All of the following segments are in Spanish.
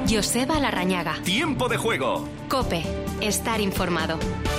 Joseba Larrañaga. Tiempo de juego. COPE. Estar informado.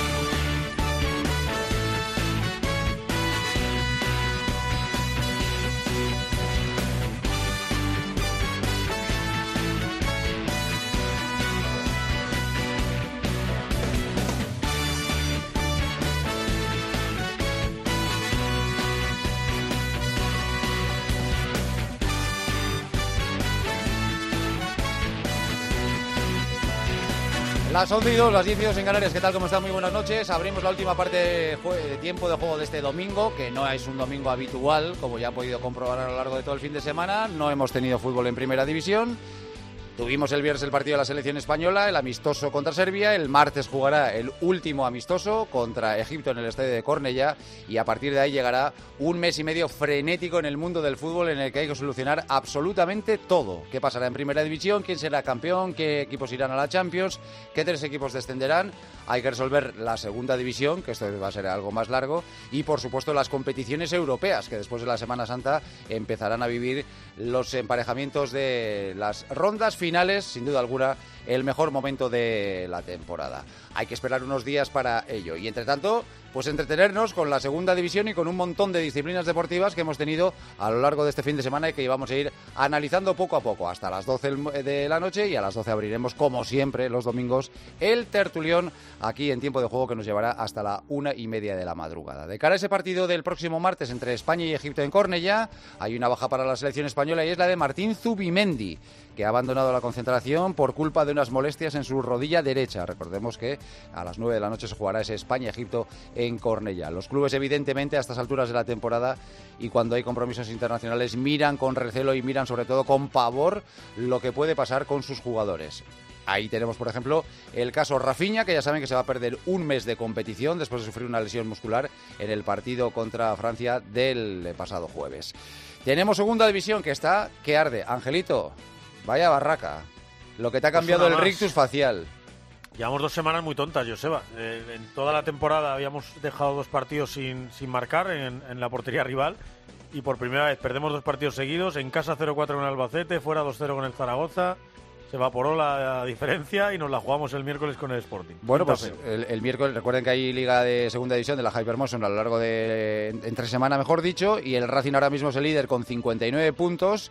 Las 11:02, las 10:02 en Canarias. ¿Qué tal? ¿Cómo están? Muy buenas noches. Abrimos la última parte de tiempo de juego de este domingo, que no es un domingo habitual, como ya han podido comprobar a lo largo de todo el fin de semana. No hemos tenido fútbol en primera división. Tuvimos el viernes el partido de la selección española, el amistoso contra Serbia. El martes jugará el último amistoso contra Egipto en el estadio de Cornellá. Y a partir de ahí llegará un mes y medio frenético en el mundo del fútbol, en el que hay que solucionar absolutamente todo. ¿Qué pasará en primera división? ¿Quién será campeón? ¿Qué equipos irán a la Champions? ¿Qué 3 equipos descenderán? Hay que resolver la segunda división, que esto va a ser algo más largo. Y por supuesto las competiciones europeas, que después de la Semana Santa empezarán a vivir los emparejamientos de las rondas finales, sin duda alguna, el mejor momento de la temporada. Hay que esperar unos días para ello. Y entre tanto, pues entretenernos con la segunda división y con un montón de disciplinas deportivas que hemos tenido a lo largo de este fin de semana y que íbamos a ir analizando poco a poco hasta las 12 de la noche, y a las 12 abriremos, como siempre, los domingos, el tertulión aquí en Tiempo de Juego, que nos llevará hasta la 1:30 de la madrugada. De cara a ese partido del próximo martes entre España y Egipto en Cornellá, hay una baja para la selección española y es la de Martín Zubimendi, que ha abandonado la concentración por culpa de unas molestias en su rodilla derecha. Recordemos que a las 9 de la noche se jugará ese España-Egipto en Cornellá. Los clubes, evidentemente, a estas alturas de la temporada y cuando hay compromisos internacionales, miran con recelo y miran sobre todo con pavor lo que puede pasar con sus jugadores. Ahí tenemos, por ejemplo, el caso Rafinha, que ya saben que se va a perder un mes de competición después de sufrir una lesión muscular en el partido contra Francia del pasado jueves. Tenemos segunda división que está que arde. Angelito, vaya barraca. Lo que te ha cambiado el rictus facial. Llevamos 2 semanas muy tontas, Joseba. En toda la temporada habíamos dejado 2 partidos sin marcar en la portería rival. Y por primera vez perdemos 2 partidos seguidos. En casa 0-4 con el Albacete, fuera 2-0 con el Zaragoza. Se evaporó la diferencia y nos la jugamos el miércoles con el Sporting. Bueno, pues el miércoles, recuerden que hay Liga de Segunda División de la Hypermotion a lo largo de entre semana, mejor dicho, y el Racing ahora mismo es el líder con 59 puntos.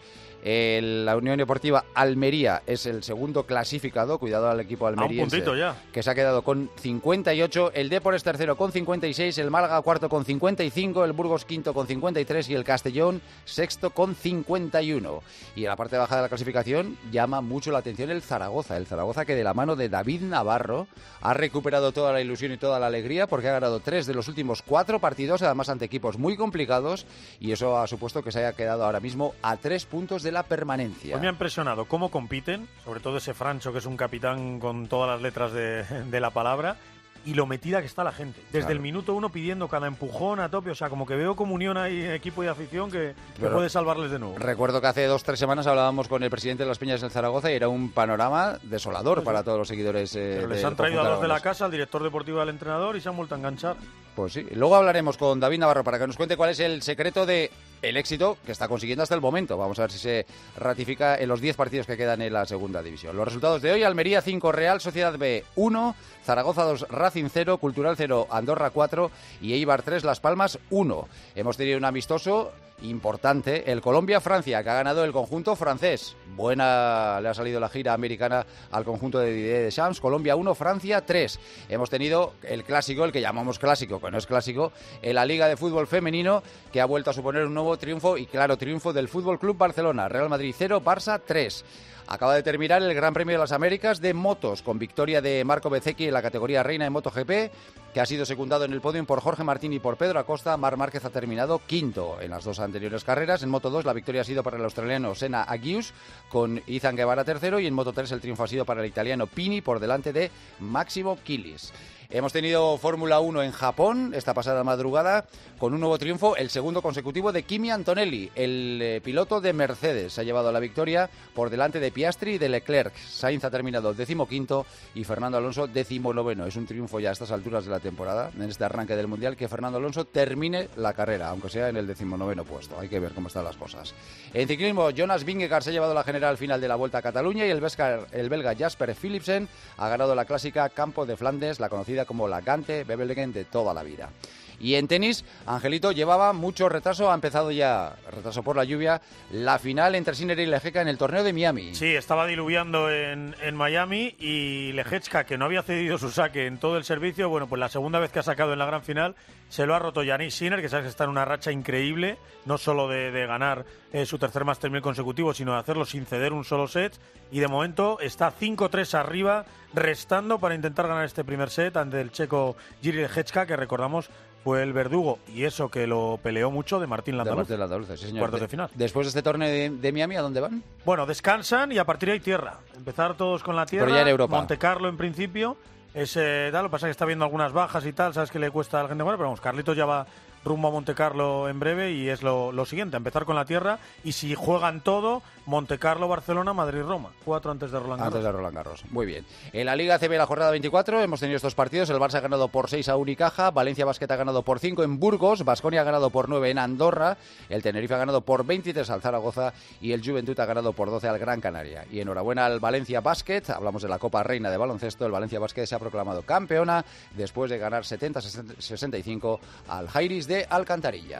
La Unión Deportiva Almería es el segundo clasificado, cuidado al equipo almeriense, que se ha quedado con 58, el Depor es tercero con 56, el Málaga cuarto con 55, el Burgos quinto con 53 y el Castellón sexto con 51. Y en la parte baja de la clasificación llama mucho la atención el Zaragoza que de la mano de David Navarro ha recuperado toda la ilusión y toda la alegría, porque ha ganado 3 de los últimos 4 partidos, además ante equipos muy complicados, y eso ha supuesto que se haya quedado ahora mismo a 3 puntos de la permanencia. Pues me ha impresionado cómo compiten, sobre todo ese Francho, que es un capitán con todas las letras de la palabra, y lo metida que está la gente. Desde el minuto 1 pidiendo cada empujón a tope, o sea, como que veo comunión ahí, equipo y afición, que puede salvarles de nuevo. Recuerdo que hace 2-3 semanas hablábamos con el presidente de las Peñas del Zaragoza y era un panorama desolador para todos los seguidores. Pero les han traído a 2 de la casa, al director deportivo y al entrenador, y se han vuelto a enganchar. Pues sí, luego hablaremos con David Navarro para que nos cuente cuál es el secreto de el éxito que está consiguiendo hasta el momento. Vamos a ver si se ratifica en los 10 partidos que quedan en la segunda división. Los resultados de hoy: Almería 5, Real Sociedad B 1, Zaragoza 2, Racing 0, Cultural 0, Andorra 4 y Eibar 3, Las Palmas 1. Hemos tenido un amistoso importante, el Colombia-Francia, que ha ganado el conjunto francés. Buena le ha salido la gira americana al conjunto de Didier Deschamps. Colombia 1, Francia 3. Hemos tenido el clásico, el que llamamos clásico, que no es clásico, en la Liga de Fútbol Femenino, que ha vuelto a suponer un nuevo triunfo, y claro, triunfo del Fútbol Club Barcelona. Real Madrid 0, Barça 3. Acaba de terminar el Gran Premio de las Américas de motos, con victoria de Marco Bezzecchi en la categoría reina de MotoGP, que ha sido secundado en el podio por Jorge Martín y por Pedro Acosta. Marc Márquez ha terminado quinto en las 2 anteriores carreras. En Moto 2 la victoria ha sido para el australiano Senna Agius, con Izan Guevara tercero, y en Moto 3 el triunfo ha sido para el italiano Pini por delante de Máximo Kilis. Hemos tenido Fórmula 1 en Japón esta pasada madrugada con un nuevo triunfo, el segundo consecutivo de Kimi Antonelli, el piloto de Mercedes. Se ha llevado la victoria por delante de Piastri y de Leclerc. Sainz ha terminado 15º y Fernando Alonso 19º. Es un triunfo ya a estas alturas de la temporada, en este arranque del Mundial, que Fernando Alonso termine la carrera, aunque sea en el 19º puesto. Hay que ver cómo están las cosas. En ciclismo, Jonas Vingegaard se ha llevado la general final de la Vuelta a Cataluña y el belga Jasper Philipsen ha ganado la clásica Campo de Flandes, la conocida como la Gante-Wevelgem de toda la vida. Y en tenis, Angelito llevaba mucho retraso, ha empezado ya, retraso por la lluvia, la final entre Sinner y Lehecka en el torneo de Miami. Sí, estaba diluviando en Miami y Lehecka, que no había cedido su saque en todo el servicio, bueno, pues la segunda vez que ha sacado en la gran final se lo ha roto Jannik Sinner, que sabes que está en una racha increíble, no solo de ganar su tercer Master 1000 consecutivo, sino de hacerlo sin ceder un solo set, y de momento está 5-3 arriba, restando para intentar ganar este primer set ante el checo Jiří Lehecka, que recordamos fue el verdugo, y eso que lo peleó mucho, de Martín Landaluz. De Landaluz, sí, señor. Cuartos de final. Después de este torneo de Miami, ¿a dónde van? Bueno, descansan y a partir de ahí tierra. Empezar todos con la tierra. Pero ya en Europa. Monte Carlo en principio. Lo que pasa es que está viendo algunas bajas y tal, sabes que le cuesta a la gente. Bueno, pero vamos, Carlitos ya va rumbo a Monte Carlo en breve y es lo siguiente, empezar con la tierra, y si juegan todo, Monte Carlo, Barcelona, Madrid, Roma, 4 antes de Roland Garros. Antes de Roland Garros, muy bien. En la Liga ACB, la jornada 24, hemos tenido estos partidos: el Barça ha ganado por 6 a Unicaja, Valencia Basket ha ganado por 5 en Burgos, Baskonia ha ganado por 9 en Andorra, el Tenerife ha ganado por 23 al Zaragoza y el Juventud ha ganado por 12 al Gran Canaria. Y enhorabuena al Valencia Basket, hablamos de la Copa Reina de baloncesto, el Valencia Basket se ha proclamado campeona después de ganar 70-65 al Jairis de Alcantarilla.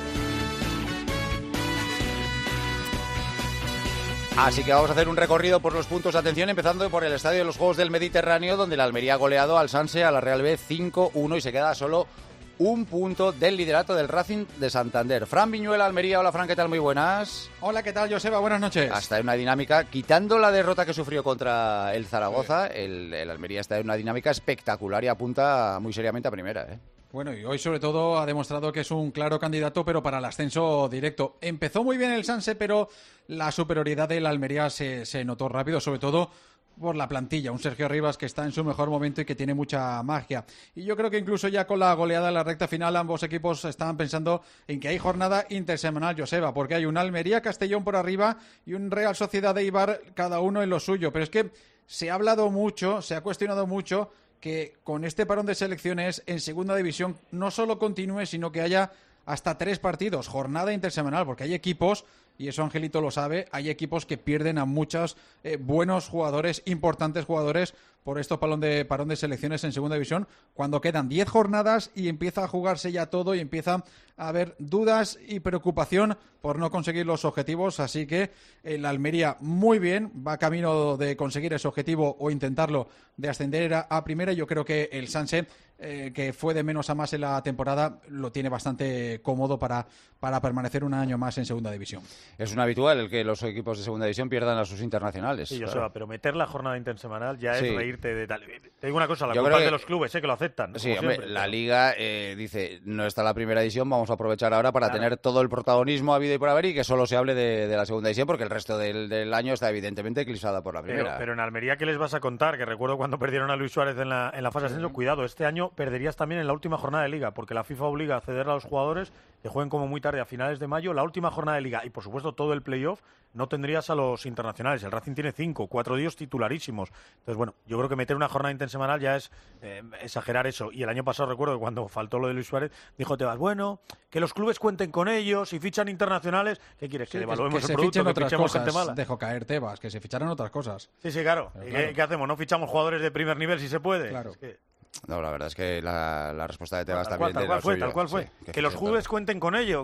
Así que vamos a hacer un recorrido por los puntos de atención, empezando por el Estadio de los Juegos del Mediterráneo, donde la Almería ha goleado al Sanse, a la Real B 5-1 y se queda solo un punto del liderato del Racing de Santander. Fran Viñuela, Almería. Hola, Fran, ¿qué tal? Muy buenas. Hola, ¿qué tal, Joseba? Buenas noches. Está en una dinámica, quitando la derrota que sufrió contra el Zaragoza, el Almería está en una dinámica espectacular y apunta muy seriamente a primera, ¿eh? Bueno, y hoy sobre todo ha demostrado que es un claro candidato, pero para el ascenso directo. Empezó muy bien el Sanse, pero la superioridad del Almería se notó rápido, sobre todo por la plantilla. Un Sergio Rivas que está en su mejor momento y que tiene mucha magia. Y yo creo que incluso ya con la goleada en la recta final, ambos equipos estaban pensando en que hay jornada intersemanal, Joseba, porque hay un Almería-Castellón por arriba y un Real Sociedad de Eibar, cada uno en lo suyo. Pero es que se ha hablado mucho, se ha cuestionado mucho que con este parón de selecciones en segunda división no solo continúe, sino que haya hasta 3 partidos, jornada intersemanal, porque hay equipos, y eso Angelito lo sabe, hay equipos que pierden a muchos buenos jugadores, importantes jugadores, por estos parón de selecciones en segunda división, cuando quedan 10 jornadas y empieza a jugarse ya todo y empieza a haber dudas y preocupación por no conseguir los objetivos. Así que la Almería muy bien, va camino de conseguir ese objetivo o intentarlo de ascender a primera. Yo creo que el Sanse, que fue de menos a más en la temporada, lo tiene bastante cómodo para permanecer un año más en segunda división. Es un habitual el que los equipos de segunda división pierdan a sus internacionales. Sí, claro. Joseba, pero meter la jornada intersemanal ya Sí. es reírte de tal. Te digo una cosa, la Yo culpa creo es de que los clubes, que lo aceptan. Sí, como hombre, siempre. la Liga dice, no está la primera división, vamos a aprovechar ahora para Claro. tener todo el protagonismo habido y por haber y que solo se hable de la segunda división, porque el resto del año está evidentemente eclipsada por la primera. Pero en Almería, ¿qué les vas a contar? Que recuerdo cuando perdieron a Luis Suárez en la fase de ascenso. Cuidado, este año perderías también en la última jornada de Liga, porque la FIFA obliga a ceder a los jugadores que jueguen como muy tarde a finales de mayo, la última jornada de Liga y, por supuesto, todo el playoff. No tendrías a los internacionales. El Racing tiene 5, 4 días titularísimos. Entonces, bueno, yo creo que meter una jornada intersemanal ya es exagerar eso. Y el año pasado recuerdo que cuando faltó lo de Luis Suárez, dijo Tebas, bueno, que los clubes cuenten con ellos y fichan internacionales. ¿Qué quieres? ¿Que devaluemos que se el producto? fichen ¿Que otras fichemos cosas? gente mala? Dejó caer Tebas, que se ficharan otras cosas. Sí, claro. Pero ¿Y claro. qué hacemos? ¿No fichamos jugadores de primer nivel si se puede? Claro. Es que... No, la verdad es que la respuesta de Tebas Tal también cual fue, de lo tal cual suyo. fue. Sí, Que los fichen clubes todo. cuenten con ello.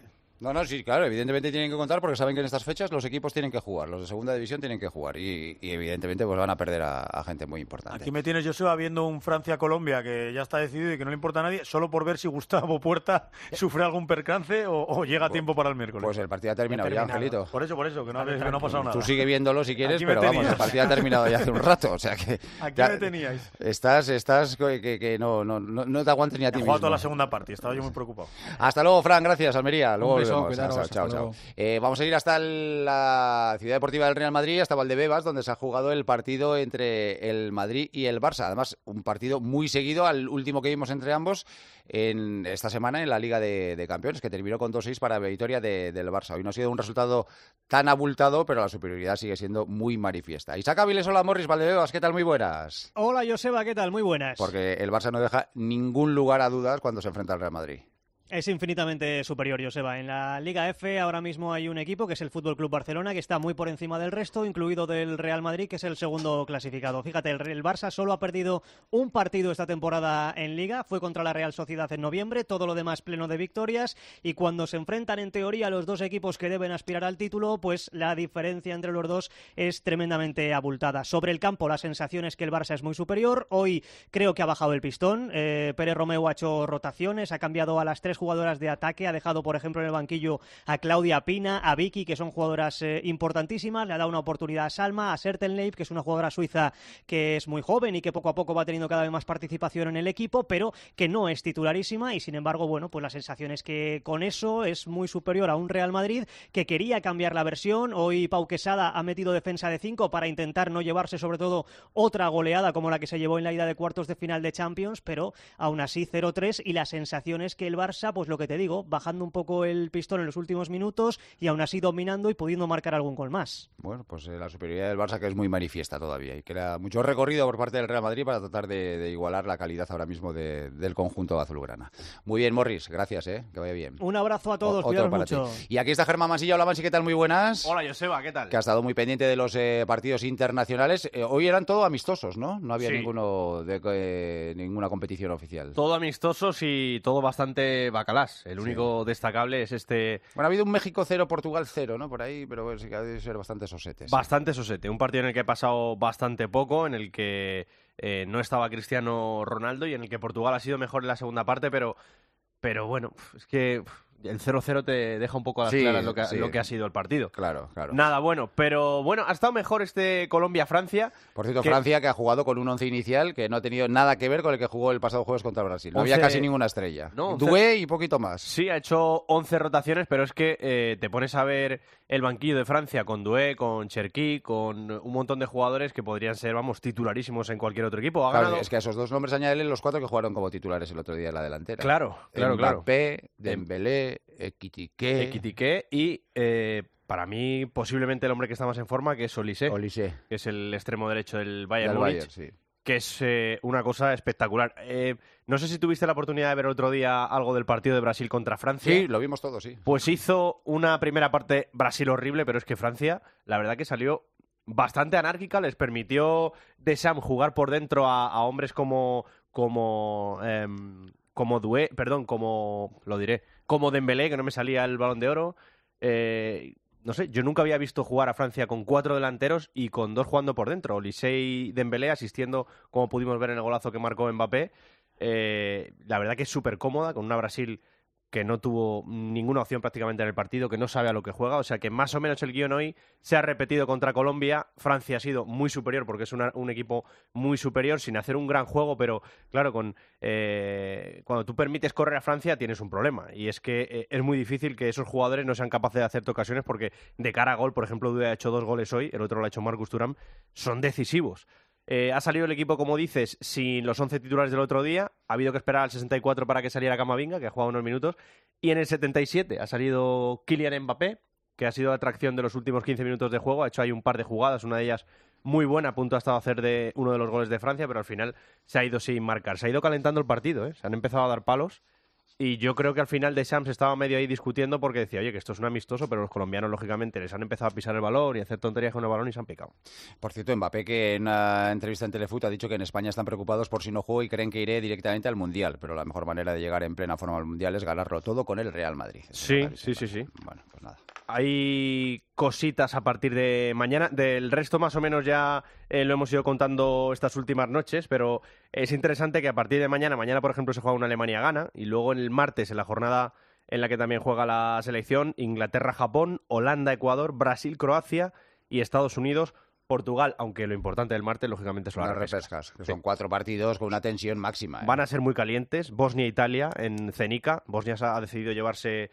No, sí, claro, evidentemente tienen que contar porque saben que en estas fechas los equipos tienen que jugar, los de segunda división tienen que jugar y evidentemente pues van a perder a gente muy importante. Aquí me tienes, Joseba, viendo un Francia-Colombia que ya está decidido y que no le importa a nadie, solo por ver si Gustavo Puerta sufre algún percance o llega a tiempo para el miércoles. Pues el partido ha terminado ya, Angelito. Por eso, que no ha pasado nada. Tú sigue viéndolo si quieres, Aquí me pero vamos, tenías. el partido ha terminado ya hace un rato, o sea que... Aquí ya me teníais. Estás que no te aguantes ni a ti He mismo. jugado toda la segunda parte y estaba yo muy preocupado. Hasta luego, Fran, gracias, Almería. Luego Un beso. abrazo, vemos. cuidaros, Chao, hasta chao. luego. Vamos a ir hasta la Ciudad Deportiva del Real Madrid, hasta Valdebebas, donde se ha jugado el partido entre el Madrid y el Barça. Además, un partido muy seguido al último que vimos entre ambos en esta semana en la Liga de Campeones, que terminó con 2-6 para la victoria del Barça. Hoy no ha sido un resultado tan abultado, pero la superioridad sigue siendo muy manifiesta. Isaac Aviles, hola Morris, Valdebebas, ¿qué tal? Muy buenas. Hola Joseba, ¿qué tal? Muy buenas. Porque el Barça no deja ningún lugar a dudas cuando se enfrenta al Real Madrid. Es infinitamente superior, Joseba. En la Liga F ahora mismo hay un equipo que es el Fútbol Club Barcelona, que está muy por encima del resto, incluido del Real Madrid, que es el segundo clasificado. Fíjate, el Barça solo ha perdido un partido esta temporada en Liga, fue contra la Real Sociedad en noviembre, todo lo demás pleno de victorias, y cuando se enfrentan en teoría los dos equipos que deben aspirar al título, pues la diferencia entre los dos es tremendamente abultada. Sobre el campo la sensación es que el Barça es muy superior. Hoy creo que ha bajado el pistón. Pérez Romeu ha hecho rotaciones, ha cambiado a las 3 jugadoras de ataque, ha dejado por ejemplo en el banquillo a Claudia Pina, a Vicky, que son jugadoras importantísimas, le ha dado una oportunidad a Salma, a Sertenleib, que es una jugadora suiza que es muy joven y que poco a poco va teniendo cada vez más participación en el equipo, pero que no es titularísima, y sin embargo, bueno, pues la sensación es que con eso es muy superior a un Real Madrid que quería cambiar la versión. Hoy Pau Quesada ha metido defensa de 5 para intentar no llevarse sobre todo otra goleada como la que se llevó en la ida de cuartos de final de Champions, pero aún así 0-3, y la sensación es que el Barça, pues lo que te digo, bajando un poco el pistón en los últimos minutos y aún así dominando y pudiendo marcar algún gol más. Bueno, pues la superioridad del Barça, que es muy manifiesta todavía, y que era mucho recorrido por parte del Real Madrid para tratar de igualar la calidad ahora mismo del conjunto azulgrana. Muy bien, Morris, gracias, que vaya bien. Un abrazo a todos, cuidaros mucho. Y aquí está Germán Masilla. Hola, Mansi, ¿qué tal? Muy buenas. Hola, Joseba, ¿qué tal? Que ha estado muy pendiente de los partidos internacionales. Hoy eran todo amistosos, ¿no? No había Sí. ninguno de ninguna competición oficial. Todo amistosos y todo bastante bacalás. El único destacable es este... Bueno, ha habido un México 0, Portugal 0, ¿no? Por ahí, pero bueno, sí que ha de ser bastante sosete. Sí. Bastante sosete. Un partido en el que he pasado bastante poco, en el que no estaba Cristiano Ronaldo y en el que Portugal ha sido mejor en la segunda parte, pero bueno, es que el 0-0 te deja un poco a las claras lo que ha sido el partido. Claro, claro. Nada bueno, pero bueno, ha estado mejor este Colombia-Francia. Por cierto, Francia, que ha jugado con un once inicial que no ha tenido nada que ver con el que jugó el pasado jueves contra Brasil. No había casi ninguna estrella. No, Doué y poquito más. Sí, ha hecho 11 rotaciones, pero es que te pones a ver el banquillo de Francia con Doué, con Cherki, con un montón de jugadores que podrían ser, vamos, titularísimos en cualquier otro equipo. Ha ganado... Es que a esos dos nombres añádele los 4 que jugaron como titulares el otro día en la delantera. Claro. Mbappé, Dembélé, Ekitike y para mí posiblemente el hombre que está más en forma, que es Olise, que es el extremo derecho del Bayern Múnich, sí. que es una cosa espectacular. No sé si tuviste la oportunidad de ver otro día algo del partido de Brasil contra Francia. Sí, lo vimos todos, sí. Pues hizo una primera parte Brasil horrible, pero es que Francia, la verdad que salió bastante anárquica, les permitió Deschamps jugar por dentro a hombres como Doué, perdón, como Dembélé, que no me salía el Balón de Oro. No sé, yo nunca había visto jugar a Francia con 4 delanteros y con 2 jugando por dentro. Olise y Dembélé asistiendo, como pudimos ver en el golazo que marcó Mbappé. La verdad que es súper cómoda, con una Brasil que no tuvo ninguna opción prácticamente en el partido, que no sabe a lo que juega, o sea que más o menos el guión hoy se ha repetido contra Colombia. Francia ha sido muy superior porque es un equipo muy superior, sin hacer un gran juego, pero claro, cuando tú permites correr a Francia tienes un problema, y es que es muy difícil que esos jugadores no sean capaces de hacerte ocasiones, porque de cara a gol, por ejemplo, Doué ha hecho 2 goles hoy, el otro lo ha hecho Marcus Thuram, son decisivos. Ha salido el equipo, como dices, sin los 11 titulares del otro día. Ha habido que esperar al 64 para que saliera Camavinga, que ha jugado unos minutos. Y en el 77 ha salido Kylian Mbappé, que ha sido la atracción de los últimos 15 minutos de juego. Ha hecho ahí un par de jugadas, una de ellas muy buena, a punto ha estado a hacer de uno de los goles de Francia, pero al final se ha ido sin marcar. Se ha ido calentando el partido, se han empezado a dar palos. Y yo creo que al final Deschamps estaba medio ahí discutiendo porque decía, oye, que esto es un amistoso, pero los colombianos, lógicamente, les han empezado a pisar el balón y a hacer tonterías con el balón y se han picado. Por cierto, Mbappé, que en una entrevista en Telefoot ha dicho que en España están preocupados por si no juego y creen que iré directamente al Mundial, pero la mejor manera de llegar en plena forma al Mundial es ganarlo todo con el Real Madrid. Sí. Bueno, pues nada. Hay cositas a partir de mañana. Del resto, más o menos, ya lo hemos ido contando estas últimas noches, pero es interesante que a partir de mañana, por ejemplo, se juega una Alemania-Ghana, y luego en el martes, en la jornada en la que también juega la selección, Inglaterra-Japón, Holanda-Ecuador, Brasil-Croacia y Estados Unidos-Portugal, aunque lo importante del martes, lógicamente, son las repescas. Que son 4 partidos con una tensión máxima. Van a ser muy calientes. Bosnia-Italia en Zenica. Bosnia ha decidido llevarse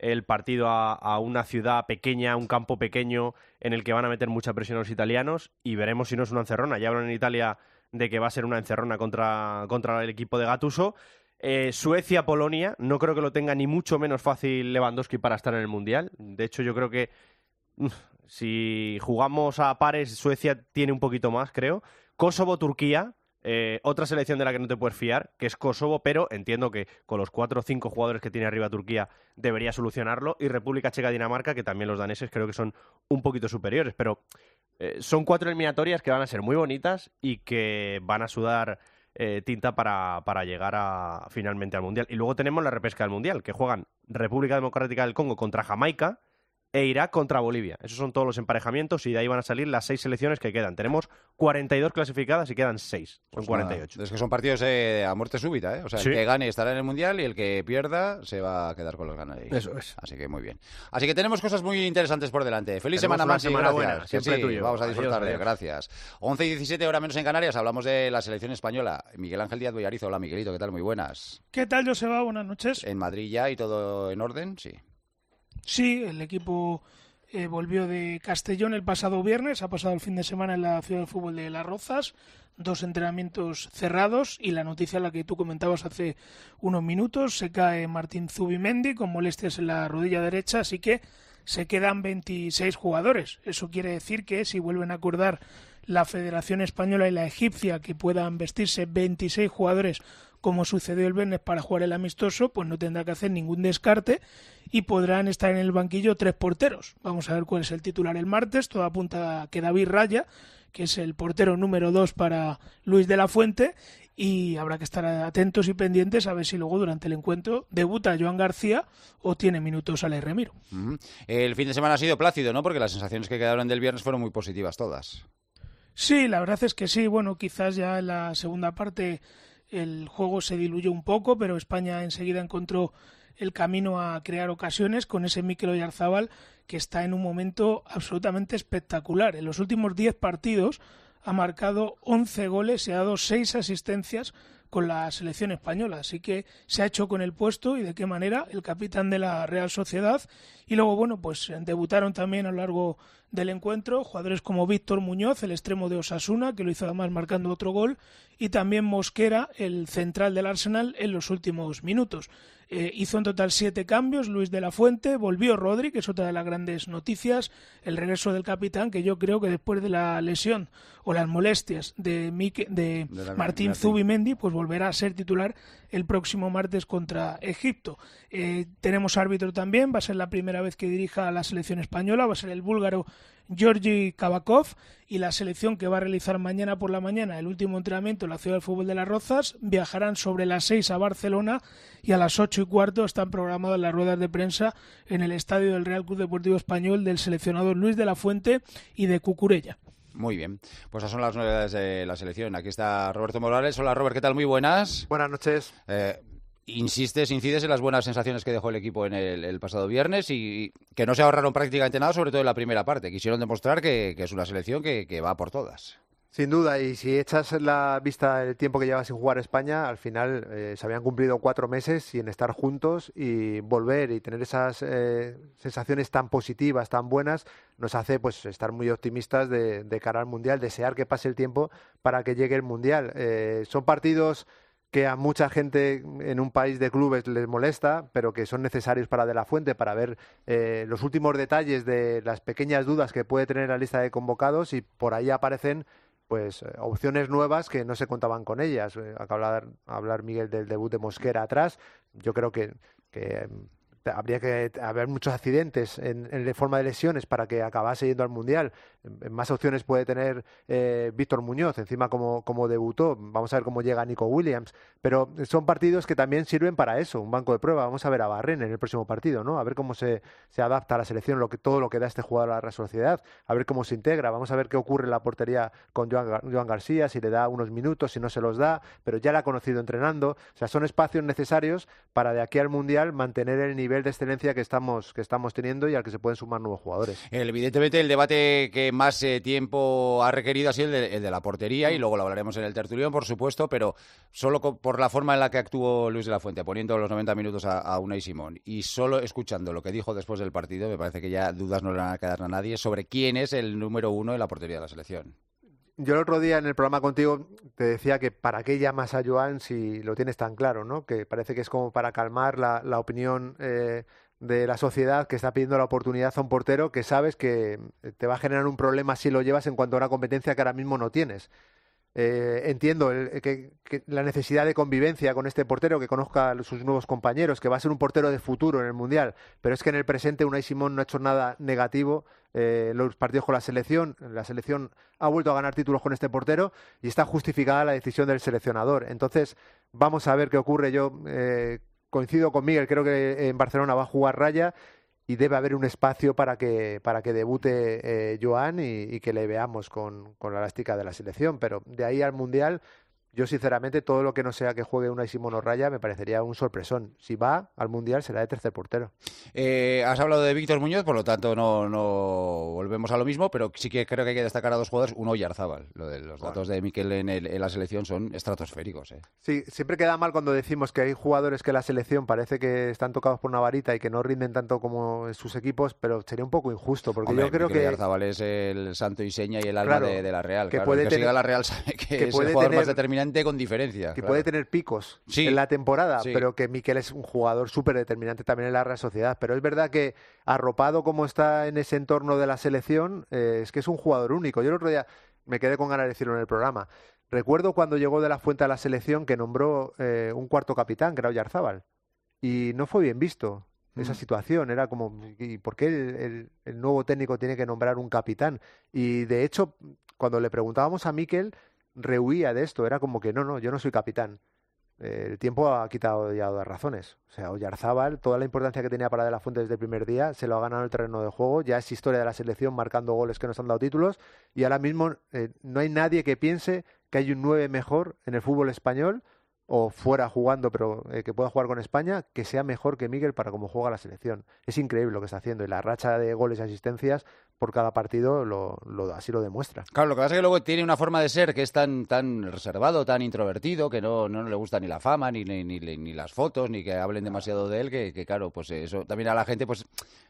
el partido a una ciudad pequeña, un campo pequeño en el que van a meter mucha presión los italianos y veremos si no es una encerrona. Ya hablan en Italia de que va a ser una encerrona contra el equipo de Gattuso. Suecia-Polonia, no creo que lo tenga ni mucho menos fácil Lewandowski para estar en el Mundial. De hecho, yo creo que si jugamos a pares, Suecia tiene un poquito más, creo. Kosovo-Turquía, otra selección de la que no te puedes fiar, que es Kosovo, pero entiendo que con los 4 o 5 jugadores que tiene arriba Turquía debería solucionarlo. Y República Checa-Dinamarca, que también los daneses creo que son un poquito superiores. Pero son 4 eliminatorias que van a ser muy bonitas y que van a sudar tinta para llegar finalmente al Mundial. Y luego tenemos la repesca del Mundial, que juegan República Democrática del Congo contra Jamaica e Irak contra Bolivia. Esos son todos los emparejamientos y de ahí van a salir las 6 selecciones que quedan. Tenemos 42 clasificadas y quedan 6. Son 48. Es que son partidos a muerte súbita, ¿eh? O sea, sí. El que gane estará en el Mundial y el que pierda se va a quedar con los ganadores. Eso es. Así que muy bien. Así que tenemos cosas muy interesantes por delante. Feliz Tenemos semana una más y semana gracias. buena, Que siempre sí, tuyo. vamos a disfrutar de Adiós, ello. Gracias. 11 y 17, hora menos en Canarias. Hablamos de la selección española. Miguel Ángel Díaz Bollarizo. Hola, Miguelito. ¿Qué tal? Muy buenas. ¿Qué tal, Joseba? Buenas noches. ¿En Madrid ya y todo en orden? Sí. Sí, el equipo volvió de Castellón el pasado viernes, ha pasado el fin de semana en la Ciudad del Fútbol de Las Rozas, 2 entrenamientos cerrados y la noticia la que tú comentabas hace unos minutos, se cae Martín Zubimendi con molestias en la rodilla derecha, así que se quedan 26 jugadores. Eso quiere decir que si vuelven a acordar la Federación Española y la egipcia que puedan vestirse 26 jugadores como sucedió el viernes para jugar el amistoso, pues no tendrá que hacer ningún descarte y podrán estar en el banquillo 3 porteros. Vamos a ver cuál es el titular el martes. Todo apunta a que David Raya, que es el portero número 2 para Luis de la Fuente, y habrá que estar atentos y pendientes a ver si luego durante el encuentro debuta Joan García o tiene minutos Alex Remiro. El fin de semana ha sido plácido, ¿no? Porque las sensaciones que quedaron del viernes fueron muy positivas todas. Sí, la verdad es que sí. Bueno, quizás ya en la segunda parte el juego se diluyó un poco, pero España enseguida encontró el camino a crear ocasiones con ese Mikel Oyarzabal que está en un momento absolutamente espectacular. En los últimos 10 partidos ha marcado 11 goles y ha dado 6 asistencias con la selección española, así que se ha hecho con el puesto y de qué manera, el capitán de la Real Sociedad. Y luego, bueno, pues debutaron también a lo largo del encuentro jugadores como Víctor Muñoz, el extremo de Osasuna, que lo hizo además marcando otro gol, y también Mosquera, el central del Arsenal, en los últimos minutos. Hizo en total 7 cambios Luis de la Fuente, volvió Rodri, que es otra de las grandes noticias, el regreso del capitán, que yo creo que después de la lesión o las molestias de Martín Zubimendi, pues volverá a ser titular el próximo martes contra Egipto. Tenemos árbitro también, va a ser la primera vez que dirija a la selección española, va a ser el búlgaro Georgi Kavakov, y la selección que va a realizar mañana por la mañana el último entrenamiento en la Ciudad del Fútbol de Las Rozas viajarán sobre las 6 a Barcelona y a las 8:15 están programadas las ruedas de prensa en el estadio del Real Club Deportivo Español del seleccionador Luis de la Fuente y de Cucurella. Muy bien, pues esas son las novedades de la selección. Aquí está Roberto Morales. Hola, Robert, ¿qué tal? Muy buenas. Buenas noches. Incides en las buenas sensaciones que dejó el equipo en el pasado viernes y que no se ahorraron prácticamente nada, sobre todo en la primera parte. Quisieron demostrar que es una selección que va por todas. Sin duda, y si echas la vista el tiempo que lleva sin jugar España, al final se habían cumplido 4 meses sin estar juntos, y volver y tener esas sensaciones tan positivas, tan buenas, nos hace pues estar muy optimistas de cara al Mundial, desear que pase el tiempo para que llegue el Mundial. Son partidos que a mucha gente en un país de clubes les molesta, pero que son necesarios para De la Fuente, para ver los últimos detalles de las pequeñas dudas que puede tener la lista de convocados, y por ahí aparecen pues opciones nuevas que no se contaban con ellas. Acaba de hablar Miguel del debut de Mosquera atrás. Yo creo que habría que haber muchos accidentes en forma de lesiones para que acabase yendo al Mundial. Más opciones puede tener Víctor Muñoz, encima como debutó. Vamos a ver cómo llega Nico Williams. Pero son partidos que también sirven para eso, un banco de prueba. Vamos a ver a Barren en el próximo partido, ¿no? A ver cómo se adapta a la selección, todo lo que da este jugador a la Real Sociedad, a ver cómo se integra. Vamos a ver qué ocurre en la portería con Joan García, si le da unos minutos, si no se los da, pero ya la ha conocido entrenando. O sea, son espacios necesarios para de aquí al Mundial mantener el nivel nivel de excelencia que estamos teniendo y al que se pueden sumar nuevos jugadores. Evidentemente el debate que más tiempo ha requerido ha sido el de la portería, y luego lo hablaremos en el tertulión, por supuesto, pero solo por la forma en la que actuó Luis de la Fuente, poniendo los 90 minutos a Unai Simón, y solo escuchando lo que dijo después del partido, me parece que ya dudas no le van a quedar a nadie sobre quién es el número uno en la portería de la selección. Yo el otro día en el programa contigo te decía que para qué llamas a Joan si lo tienes tan claro, ¿no? Que parece que es como para calmar la opinión de la sociedad que está pidiendo la oportunidad a un portero que sabes que te va a generar un problema si lo llevas en cuanto a una competencia que ahora mismo no tienes. Entiendo que la necesidad de convivencia con este portero, que conozca a sus nuevos compañeros, que va a ser un portero de futuro en el Mundial, pero es que en el presente Unai Simón no ha hecho nada negativo los partidos con la selección ha vuelto a ganar títulos con este portero y está justificada la decisión del seleccionador. Entonces vamos a ver qué ocurre. Yo coincido con Miguel, creo que en Barcelona va a jugar Raya y debe haber un espacio para que debute Joan y que le veamos con la elástica de la selección, pero de ahí al Mundial yo sinceramente todo lo que no sea que juegue Unai Simón o Raya me parecería un sorpresón. Si va al Mundial será de tercer portero. Has hablado de Víctor Muñoz, por lo tanto no volvemos a lo mismo, pero sí que creo que hay que destacar a dos jugadores. Uno, Oyarzábal. Los datos de Mikel en la selección son estratosféricos. Sí, siempre queda mal cuando decimos que hay jugadores que la selección parece que están tocados por una varita y que no rinden tanto como en sus equipos, pero sería un poco injusto, porque yo creo que Oyarzábal es el santo y seña y el alma de la Real. Que claro, puede el que siga la Real sabe que es el jugador más determinante con diferencia. Que puede tener picos en la temporada, pero que Mikel es un jugador súper determinante también en la Real Sociedad. Pero es verdad que arropado como está en ese entorno de la selección, es que es un jugador único. Yo el otro día me quedé con ganas de decirlo en el programa. Recuerdo cuando llegó de la Fuente a la selección que nombró un cuarto capitán, que era Oyarzábal, y no fue bien visto esa situación. Era como, ¿y por qué el nuevo técnico tiene que nombrar un capitán? Y de hecho, cuando le preguntábamos a Mikel, rehuía de esto, era como que no, yo no soy capitán. El tiempo ha quitado ya dos razones. O sea, Oyarzábal, toda la importancia que tenía para De la Fuente desde el primer día, se lo ha ganado en el terreno de juego, ya es historia de la selección marcando goles que nos han dado títulos, y ahora mismo no hay nadie que piense que hay un 9 mejor en el fútbol español o fuera jugando, pero que pueda jugar con España, que sea mejor que Miguel para cómo juega la selección. Es increíble lo que está haciendo, y la racha de goles y asistencias por cada partido así lo demuestra. Claro, lo que pasa es que luego tiene una forma de ser que es tan reservado, tan introvertido, que no le gusta ni la fama, ni las fotos, ni que hablen demasiado de él, que claro, pues eso también a la gente pues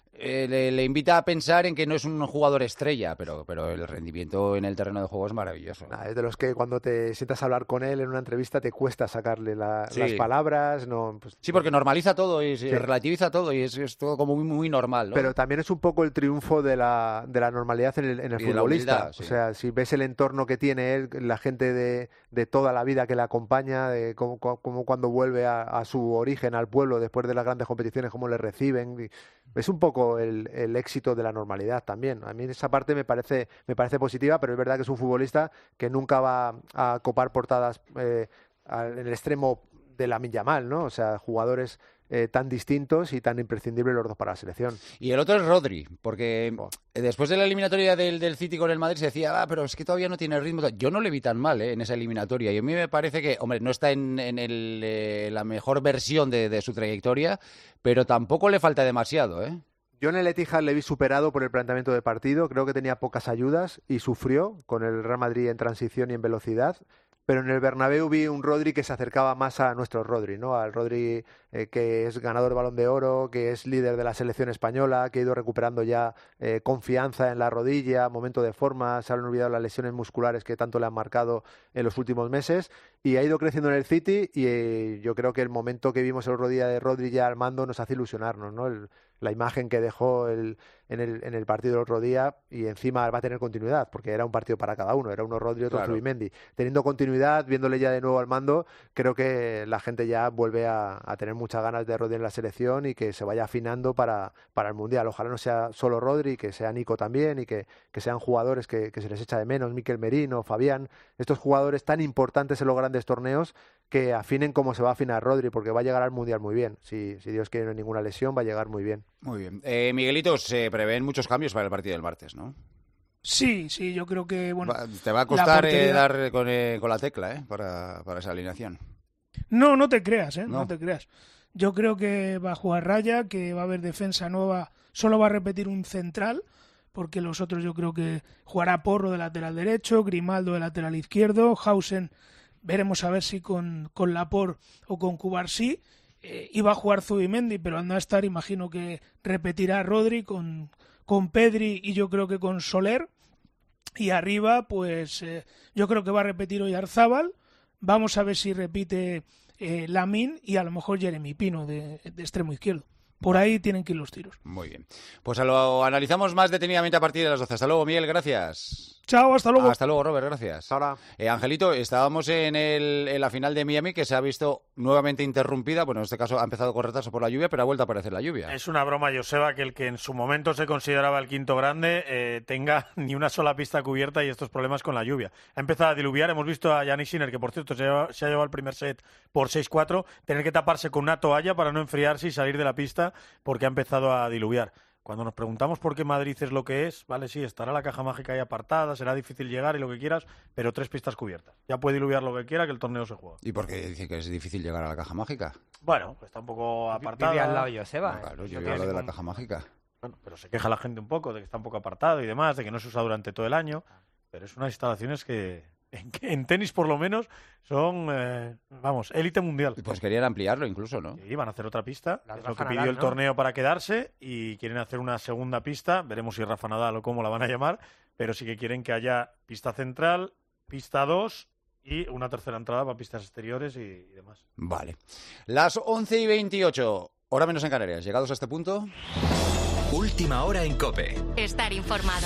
le invita a pensar en que no es un jugador estrella, pero el rendimiento en el terreno de juego es maravilloso. Es de los que cuando te sientas a hablar con él en una entrevista te cuesta sacarle las palabras. Sí, porque normaliza todo y relativiza todo y es todo como muy, muy normal, ¿no? Pero también es un poco el triunfo de la normalidad en el futbolista. Humildad, O sea, si ves el entorno que tiene él, la gente de toda la vida que le acompaña, de cómo cuando vuelve a su origen, al pueblo, después de las grandes competiciones, cómo le reciben. Es un poco el éxito de la normalidad también. A mí esa parte me parece positiva, pero es verdad que es un futbolista que nunca va a copar portadas en el extremo de Lamine Yamal, ¿no? O sea, jugadores tan distintos y tan imprescindibles los dos para la selección. Y el otro es Rodri, porque después de la eliminatoria del City con el Madrid se decía, pero es que todavía no tiene ritmo. Yo no le vi tan mal en esa eliminatoria, y a mí me parece que, hombre, no está en la mejor versión de su trayectoria, pero tampoco le falta demasiado, ¿eh? Yo en el Etihad le vi superado por el planteamiento de partido, creo que tenía pocas ayudas y sufrió con el Real Madrid en transición y en velocidad, pero en el Bernabéu vi un Rodri que se acercaba más a nuestro Rodri, ¿no? Al Rodri que es ganador de Balón de Oro, que es líder de la selección española, que ha ido recuperando ya confianza en la rodilla, momento de forma, se han olvidado las lesiones musculares que tanto le han marcado en los últimos meses, y ha ido creciendo en el City, y yo creo que el momento que vimos el otro día de Rodri ya al mando nos hace ilusionarnos, ¿no? La imagen que dejó en el partido del otro día, y encima va a tener continuidad, porque era un partido para cada uno, era uno Rodri, otro Zubimendi. Teniendo continuidad, viéndole ya de nuevo al mando, creo que la gente ya vuelve a tener muchas ganas de Rodri en la selección y que se vaya afinando para el Mundial. Ojalá no sea solo Rodri, que sea Nico también, y que sean jugadores que se les echa de menos, Mikel Merino, Fabián, estos jugadores tan importantes en los grandes torneos, que afinen como se va a afinar Rodri, porque va a llegar al Mundial muy bien. Si Dios quiere, no hay ninguna lesión, va a llegar muy bien. Muy bien. Miguelito, se prevén muchos cambios para el partido del martes, ¿no? Sí, yo creo que, bueno... Te va a costar dar con la tecla, para esa alineación. No te creas, no te creas. Yo creo que va a jugar Raya, que va a haber defensa nueva, solo va a repetir un central, porque los otros yo creo que jugará Porro de lateral derecho, Grimaldo de lateral izquierdo, Hausen, veremos a ver si con Laporte o con Cubarsí, y va a jugar Zubimendi, pero al no estar imagino que repetirá Rodri con Pedri y yo creo que con Soler, y arriba pues yo creo que va a repetir Oyarzábal, vamos a ver si repite Lamine y a lo mejor Jeremy Pino de extremo izquierdo. Por ahí tienen que ir los tiros. Muy bien. Pues lo analizamos más detenidamente a partir de las 12. Hasta luego, Miguel, gracias. Chao, hasta luego. Hasta luego, Robert, gracias. Ahora. Angelito, estábamos en la final de Miami, que se ha visto nuevamente interrumpida. Bueno, en este caso ha empezado con retraso por la lluvia, pero ha vuelto a aparecer la lluvia. Es una broma, Joseba, que el que en su momento se consideraba el quinto grande tenga ni una sola pista cubierta y estos problemas con la lluvia. Ha empezado a diluviar. Hemos visto a Yannick Sinner, que por cierto se ha llevado el primer set por 6-4, tener que taparse con una toalla para no enfriarse y salir de la pista porque ha empezado a diluviar. Cuando nos preguntamos por qué Madrid es lo que es, vale, sí, estará la caja mágica ahí apartada, será difícil llegar y lo que quieras, pero 3 pistas cubiertas. Ya puede diluviar lo que quiera, que el torneo se juega. ¿Y por qué dice que es difícil llegar a la caja mágica? Bueno, pues está un poco apartada. Vive al lado Joseba. No, claro, yo hablo de la caja mágica. Bueno, pero se queja la gente un poco de que está un poco apartado y demás, de que no se usa durante todo el año, pero es unas instalaciones que en tenis por lo menos son, élite mundial. Pues querían ampliarlo incluso, ¿no? Y van a hacer otra pista, es lo que Rafa pidió Nadal, el ¿no? torneo para quedarse, y quieren hacer una segunda pista, veremos si Rafa Nadal o cómo la van a llamar, pero sí que quieren que haya pista central, pista 2 y una tercera entrada para pistas exteriores y demás. Vale. Las 11:28, hora menos en Canarias. Llegados a este punto... Última hora en COPE. Estar informado.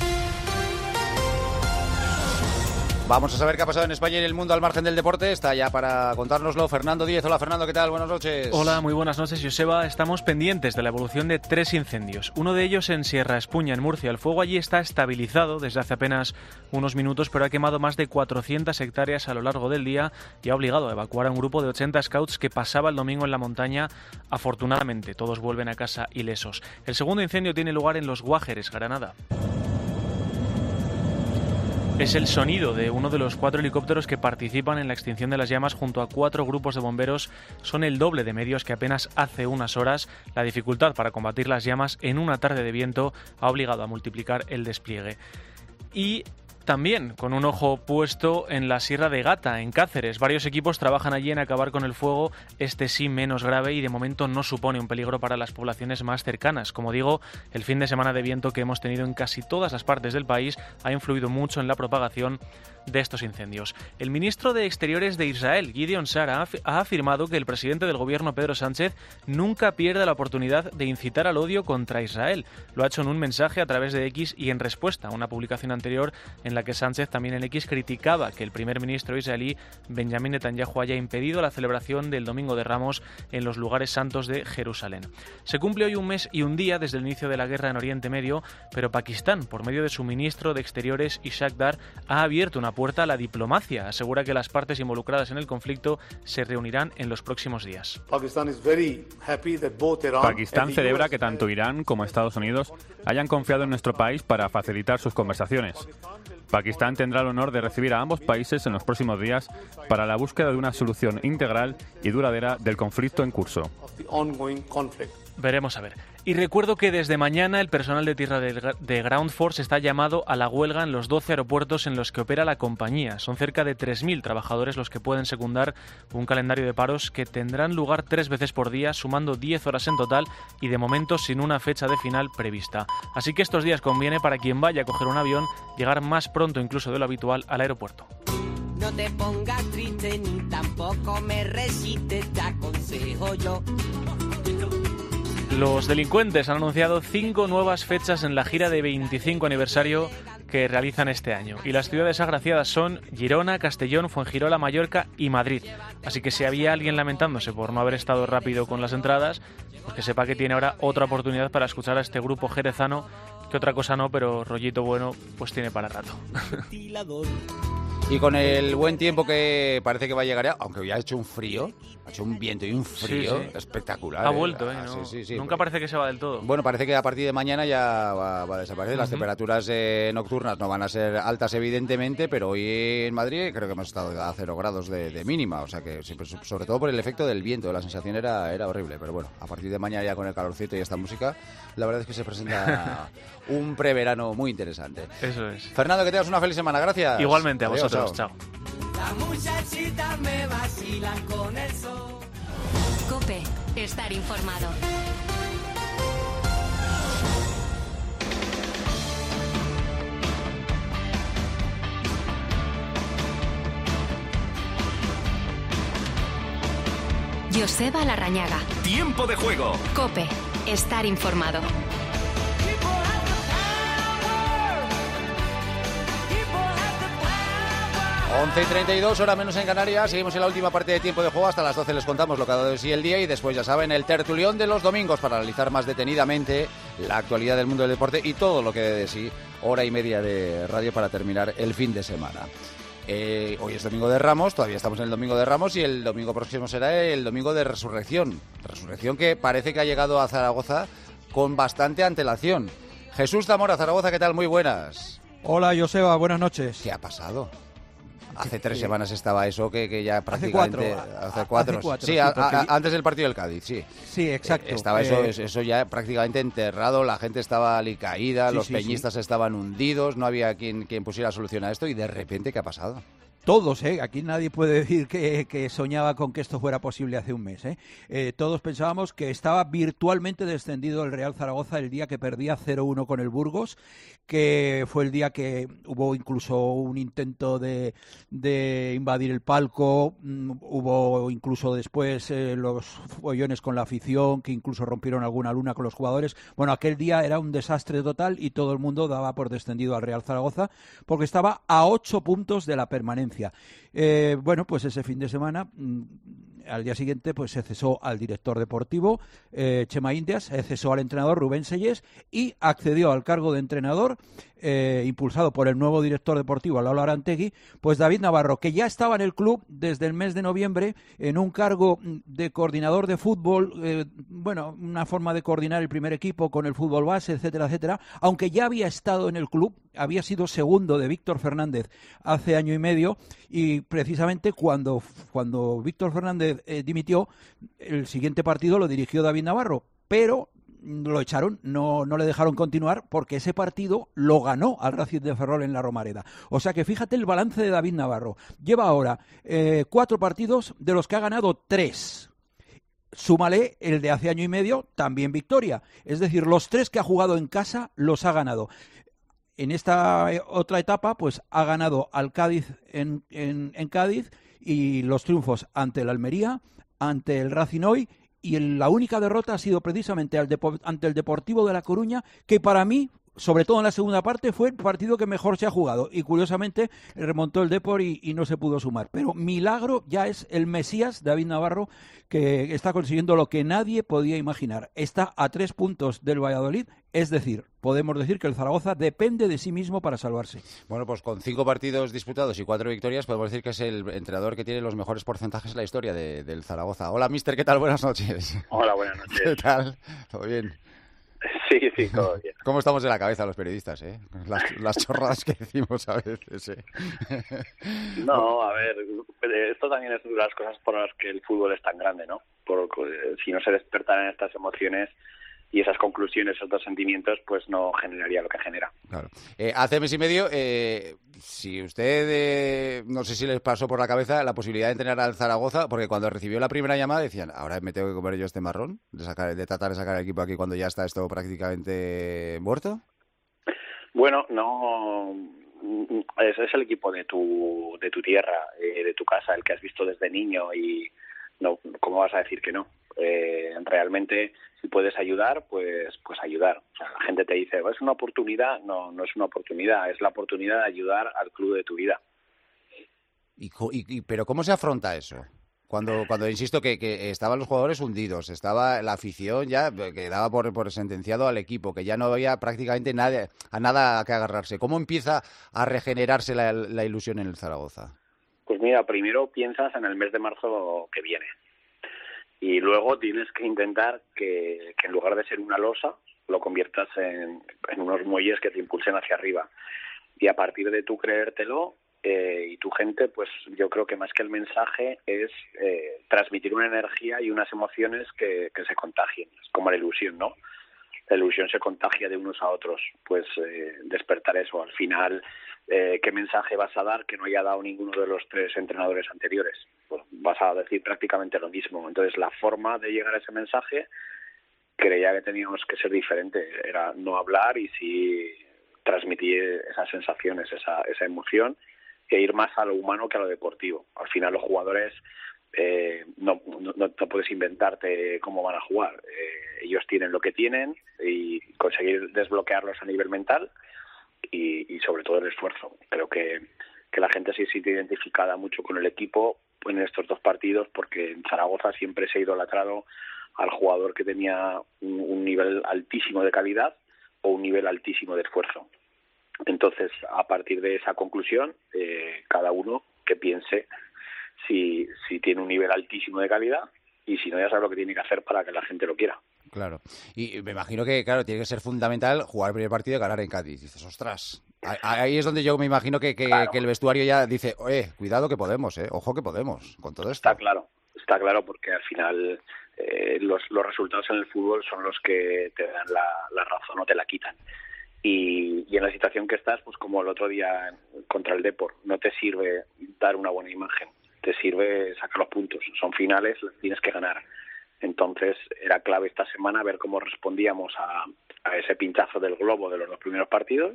Vamos a saber qué ha pasado en España y en el mundo al margen del deporte. Está ya para contárnoslo Fernando Díez. Hola, Fernando, ¿qué tal? Buenas noches. Hola, muy buenas noches, Joseba. Estamos pendientes de la evolución de 3 incendios. Uno de ellos en Sierra Espuña, en Murcia. El fuego allí está estabilizado desde hace apenas unos minutos, pero ha quemado más de 400 hectáreas a lo largo del día y ha obligado a evacuar a un grupo de 80 scouts que pasaba el domingo en la montaña. Afortunadamente, todos vuelven a casa ilesos. El segundo incendio tiene lugar en Los Guájeres, Granada. Es el sonido de uno de los 4 helicópteros que participan en la extinción de las llamas junto a 4 grupos de bomberos. Son el doble de medios que apenas hace unas horas. La dificultad para combatir las llamas en una tarde de viento ha obligado a multiplicar el despliegue. Y también con un ojo puesto en la Sierra de Gata, en Cáceres. Varios equipos trabajan allí en acabar con el fuego, este sí menos grave y de momento no supone un peligro para las poblaciones más cercanas. Como digo, el fin de semana de viento que hemos tenido en casi todas las partes del país ha influido mucho en la propagación de estos incendios. El ministro de Exteriores de Israel, Gideon Sa'ar, ha afirmado que el presidente del gobierno, Pedro Sánchez, nunca pierde la oportunidad de incitar al odio contra Israel. Lo ha hecho en un mensaje a través de X y en respuesta a una publicación anterior en la que Sánchez, también en X, criticaba que el primer ministro israelí, Benjamin Netanyahu, haya impedido la celebración del Domingo de Ramos en los lugares santos de Jerusalén. Se cumple hoy un mes y un día desde el inicio de la guerra en Oriente Medio, pero Pakistán, por medio de su ministro de Exteriores, Ishaq Dar, ha abierto una puerta a la diplomacia. Asegura que las partes involucradas en el conflicto se reunirán en los próximos días. Pakistán celebra que tanto Irán como Estados Unidos hayan confiado en nuestro país para facilitar sus conversaciones. Pakistán tendrá el honor de recibir a ambos países en los próximos días para la búsqueda de una solución integral y duradera del conflicto en curso. Veremos a ver. Y recuerdo que desde mañana el personal de tierra de Ground Force está llamado a la huelga en los 12 aeropuertos en los que opera la compañía. Son cerca de 3.000 trabajadores los que pueden secundar un calendario de paros que tendrán lugar 3 veces por día, sumando 10 horas en total y de momento sin una fecha de final prevista. Así que estos días conviene para quien vaya a coger un avión llegar más pronto incluso de lo habitual al aeropuerto. No te pongas triste ni tampoco me recites, te aconsejo yo. Los delincuentes han anunciado 5 nuevas fechas en la gira de 25 aniversario que realizan este año. Y las ciudades agraciadas son Girona, Castellón, Fuengirola, Mallorca y Madrid. Así que si había alguien lamentándose por no haber estado rápido con las entradas, pues que sepa que tiene ahora otra oportunidad para escuchar a este grupo jerezano, que otra cosa no, pero rollito bueno pues tiene para rato. Y con el buen tiempo que parece que va a llegar ya, aunque ya ha hecho un frío, ha hecho un viento y un frío espectacular. Ha vuelto, ¿no? Sí. Nunca parece que se va del todo. Bueno, parece que a partir de mañana ya va a desaparecer. Las temperaturas nocturnas no van a ser altas, evidentemente, pero hoy en Madrid creo que hemos estado a 0 grados de mínima. O sea que, sobre todo por el efecto del viento, la sensación era horrible. Pero bueno, a partir de mañana ya con el calorcito y esta música, la verdad es que se presenta un preverano muy interesante. Eso es. Fernando, que tengas una feliz semana. Gracias. Igualmente, a Adiós, vosotros. Chao. La muchachita me vacila con el sol. COPE. Estar informado. Joseba Larrañaga. Tiempo de juego. COPE. Estar informado. 11:32, hora menos en Canarias. Seguimos en la última parte de tiempo de juego. Hasta las 12 les contamos lo que ha dado de sí el día. Y después, ya saben, el tertulión de los domingos para analizar más detenidamente la actualidad del mundo del deporte y todo lo que dé de sí. Hora y media de radio para terminar el fin de semana. Hoy es Domingo de Ramos, todavía estamos en el Domingo de Ramos y el domingo próximo será el Domingo de Resurrección. Resurrección que parece que ha llegado a Zaragoza con bastante antelación. Jesús Zamora, Zaragoza, ¿qué tal? Muy buenas. Hola, Joseba, buenas noches. ¿Qué ha pasado? Hace 3 semanas estaba eso que ya prácticamente... Hace cuatro. Sí, antes del partido del Cádiz, sí. Sí, exacto. Estaba eso ya prácticamente enterrado, la gente estaba alicaída, los peñistas estaban hundidos, no había quien pusiera solución a esto y de repente, ¿qué ha pasado? Todos, aquí nadie puede decir que soñaba con que esto fuera posible hace un mes. Todos pensábamos que estaba virtualmente descendido el Real Zaragoza el día que perdía 0-1 con el Burgos, que fue el día que hubo incluso un intento de invadir el palco, hubo incluso después los follones con la afición, que incluso rompieron alguna luna con los jugadores. Bueno, aquel día era un desastre total y todo el mundo daba por descendido al Real Zaragoza porque estaba a 8 puntos de la permanencia. Bueno, pues ese fin de semana, al día siguiente, pues se cesó al director deportivo, Chema Indias, se cesó al entrenador Rubén Sellés y accedió al cargo de entrenador, impulsado por el nuevo director deportivo, Lalo Arantegui, pues David Navarro, que ya estaba en el club desde el mes de noviembre en un cargo de coordinador de fútbol, bueno, una forma de coordinar el primer equipo con el fútbol base, etcétera, etcétera, aunque ya había estado en el club, había sido segundo de Víctor Fernández hace año y medio y precisamente cuando Víctor Fernández dimitió, el siguiente partido lo dirigió David Navarro, pero lo echaron, no le dejaron continuar porque ese partido lo ganó al Racing de Ferrol en la Romareda. O sea que fíjate el balance de David Navarro. Lleva ahora 4 partidos de los que ha ganado 3. Súmale el de hace año y medio, también victoria. Es decir, los 3 que ha jugado en casa los ha ganado. En esta otra etapa, pues ha ganado al Cádiz en Cádiz y los triunfos ante el Almería, ante el Racing hoy, y la única derrota ha sido precisamente ante el Deportivo de La Coruña, que para mí, sobre todo en la segunda parte, fue el partido que mejor se ha jugado. Y curiosamente remontó el Depor y no se pudo sumar. Pero milagro ya es el Mesías, David Navarro, que está consiguiendo lo que nadie podía imaginar. Está a 3 puntos del Valladolid, es decir, podemos decir que el Zaragoza depende de sí mismo para salvarse. Bueno, pues con 5 partidos disputados y 4 victorias, podemos decir que es el entrenador que tiene los mejores porcentajes en la historia del Zaragoza. Hola, mister, ¿qué tal? Buenas noches. Hola, buenas noches. ¿Qué tal? ¿Todo bien? Sí, todo bien. ¿Cómo estamos de la cabeza los periodistas, Las chorradas que decimos a veces, No, a ver, esto también es una de las cosas por las que el fútbol es tan grande, ¿no? Porque si no se despertaran estas emociones y esas conclusiones, esos dos sentimientos, pues no generaría lo que genera. Claro. Hace mes y medio, si usted, no sé si les pasó por la cabeza la posibilidad de entrenar al Zaragoza, porque cuando recibió la primera llamada decían, ahora me tengo que comer yo este marrón, de tratar de sacar el equipo aquí cuando ya está esto prácticamente muerto. Bueno, no, es el equipo de tu tierra, de tu casa, el que has visto desde niño y no, ¿cómo vas a decir que no? Realmente, si puedes ayudar, pues ayudar. O sea, la gente te dice, ¿es una oportunidad? No es una oportunidad, es la oportunidad de ayudar al club de tu vida. Pero ¿cómo se afronta eso? Cuando insisto que estaban los jugadores hundidos, estaba la afición ya que daba por sentenciado al equipo, que ya no había prácticamente nada a que agarrarse. ¿Cómo empieza a regenerarse la ilusión en el Zaragoza? Pues mira, primero piensas en el mes de marzo que viene. Y luego tienes que intentar que en lugar de ser una losa, lo conviertas en unos muelles que te impulsen hacia arriba. Y a partir de tú creértelo, y tu gente, pues yo creo que más que el mensaje es transmitir una energía y unas emociones que se contagien. Es como la ilusión, ¿no? La ilusión se contagia de unos a otros. Pues despertar eso. Al final, ¿qué mensaje vas a dar que no haya dado ninguno de los 3 entrenadores anteriores? Pues vas a decir prácticamente lo mismo. Entonces, la forma de llegar a ese mensaje creía que teníamos que ser diferente. Era no hablar y sí transmitir esas sensaciones, esa emoción, e ir más a lo humano que a lo deportivo. Al final los jugadores no puedes inventarte cómo van a jugar. Ellos tienen lo que tienen y conseguir desbloquearlos a nivel mental y sobre todo el esfuerzo. Creo que la gente se siente identificada mucho con el equipo en estos 2 partidos, porque en Zaragoza siempre se ha idolatrado al jugador que tenía un nivel altísimo de calidad o un nivel altísimo de esfuerzo. Entonces, a partir de esa conclusión, cada uno que piense si tiene un nivel altísimo de calidad, y si no, ya sabe lo que tiene que hacer para que la gente lo quiera. Claro. Y me imagino que, claro, tiene que ser fundamental jugar el primer partido y ganar en Cádiz. Dices, ostras. Ahí es donde yo me imagino que el vestuario ya dice, cuidado que podemos, ojo que podemos con todo esto. Está claro porque al final los resultados en el fútbol son los que te dan la razón o te la quitan. Y en la situación que estás, pues como el otro día contra el Depor, no te sirve dar una buena imagen, te sirve sacar los puntos. Son finales, los tienes que ganar. Entonces era clave esta semana ver cómo respondíamos a ese pinchazo del globo de los 2 primeros partidos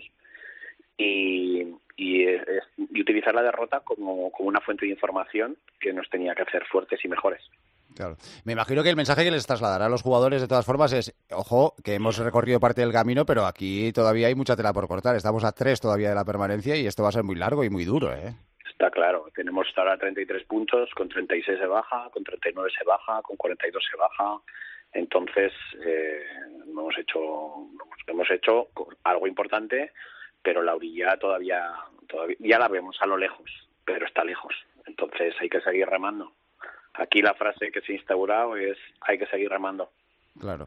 y utilizar la derrota como una fuente de información que nos tenía que hacer fuertes y mejores. Claro. Me imagino que el mensaje que les trasladará a los jugadores de todas formas es, ojo, que hemos recorrido parte del camino, pero aquí todavía hay mucha tela por cortar. Estamos a 3 todavía de la permanencia y esto va a ser muy largo y muy duro, ¿eh? Está claro. Tenemos ahora 33 puntos, con 36 se baja, con 39 se baja, con 42 se baja. Entonces, hemos hecho algo importante, pero la orilla todavía ya la vemos a lo lejos, pero está lejos. Entonces hay que seguir remando. Aquí la frase que se ha instaurado es hay que seguir remando. Claro.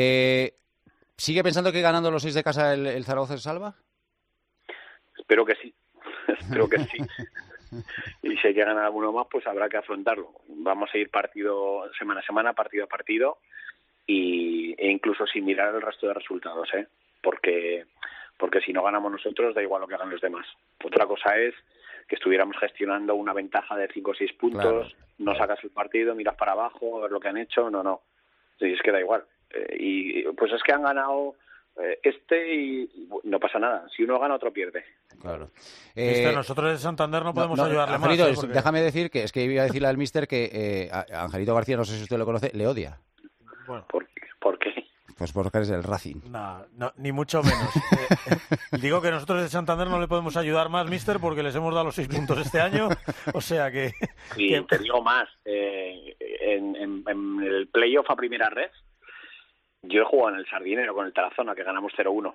¿Sigue pensando que ganando los 6 de casa el Zaragoza se salva? Espero que sí. Espero que sí. Y si hay que ganar alguno más, pues habrá que afrontarlo. Vamos a ir partido semana a semana, partido a partido, e incluso sin mirar el resto de resultados, porque si no ganamos nosotros, da igual lo que hagan los demás. Otra cosa es que estuviéramos gestionando una ventaja de 5 o 6 puntos, claro. No sacas el partido, miras para abajo, a ver lo que han hecho, no. Sí, es que da igual. Y pues es que han ganado y no pasa nada. Si uno gana, otro pierde. Claro. Nosotros de Santander no podemos ayudarle Angelito, más. Porque... Déjame decir que iba a decirle al míster que Angelito García, no sé si usted lo conoce, le odia. Bueno. ¿Por qué? Pues porque eres del Racing. No, ni mucho menos. Digo que nosotros de Santander no le podemos ayudar más, míster, porque les hemos dado los 6 puntos este año. O sea que... Sí, te digo más. En el playoff a primera red, yo he jugado en el Sardinero con el Tarazona, que ganamos 0-1.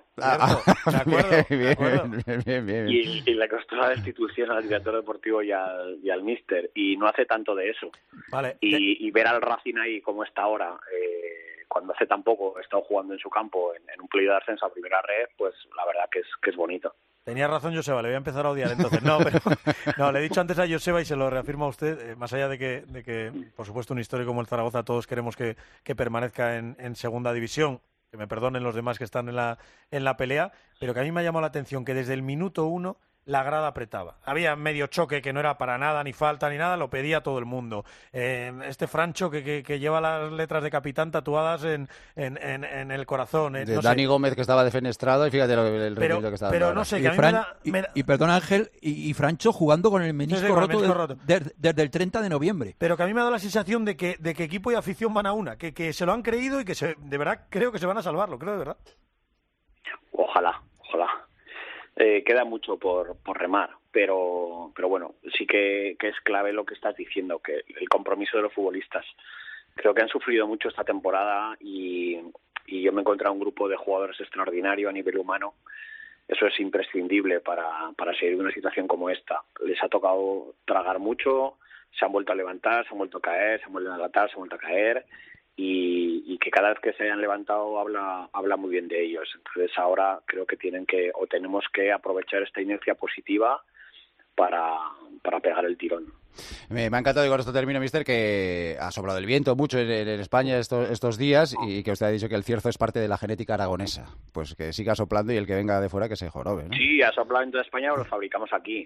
De acuerdo. Bien. Y le costó la destitución al director deportivo y al míster. Y no hace tanto de eso. Vale. Y ver al Racing ahí como está ahora... cuando hace tan poco he estado jugando en su campo en un play de ascenso a primera red, pues la verdad que es bonito. Tenía razón Joseba, le voy a empezar a odiar entonces. No, le he dicho antes a Joseba y se lo reafirma a usted, más allá de que, por supuesto, un histórico como el Zaragoza, todos queremos que permanezca en segunda división, que me perdonen los demás que están en la pelea, pero que a mí me ha llamado la atención que desde el minuto 1 la grada apretaba. Había medio choque que no era para nada, ni falta, ni nada, lo pedía todo el mundo. Este Francho que lleva las letras de capitán tatuadas en el corazón. De Dani Gómez, que estaba defenestrado, y fíjate el rendimiento que estaba dando. Pero no sé, que a mí me da... Y perdón, Ángel, y Francho jugando con el menisco roto desde el 30 de noviembre. Pero que a mí me ha dado la sensación de que equipo y afición van a una, que se lo han creído y que de verdad creo que se van a salvarlo, creo de verdad. Ojalá. Queda mucho por remar, pero bueno, sí que es clave lo que estás diciendo, que el compromiso de los futbolistas. Creo que han sufrido mucho esta temporada y yo me he encontrado un grupo de jugadores extraordinario a nivel humano. Eso es imprescindible para seguir en una situación como esta. Les ha tocado tragar mucho, se han vuelto a levantar, se han vuelto a caer, se han vuelto a levantar, se han vuelto a caer, y que cada vez que se hayan levantado habla muy bien de ellos. Entonces ahora creo que tenemos que aprovechar esta inercia positiva para pegar el tirón. Me ha encantado, y con esto termino, mister, que ha soplado el viento mucho en España estos días, y que usted ha dicho que el cierzo es parte de la genética aragonesa. Pues que siga soplando, y el que venga de fuera que se jorobe, ¿no? Sí, ha soplado en toda España, pero lo fabricamos aquí.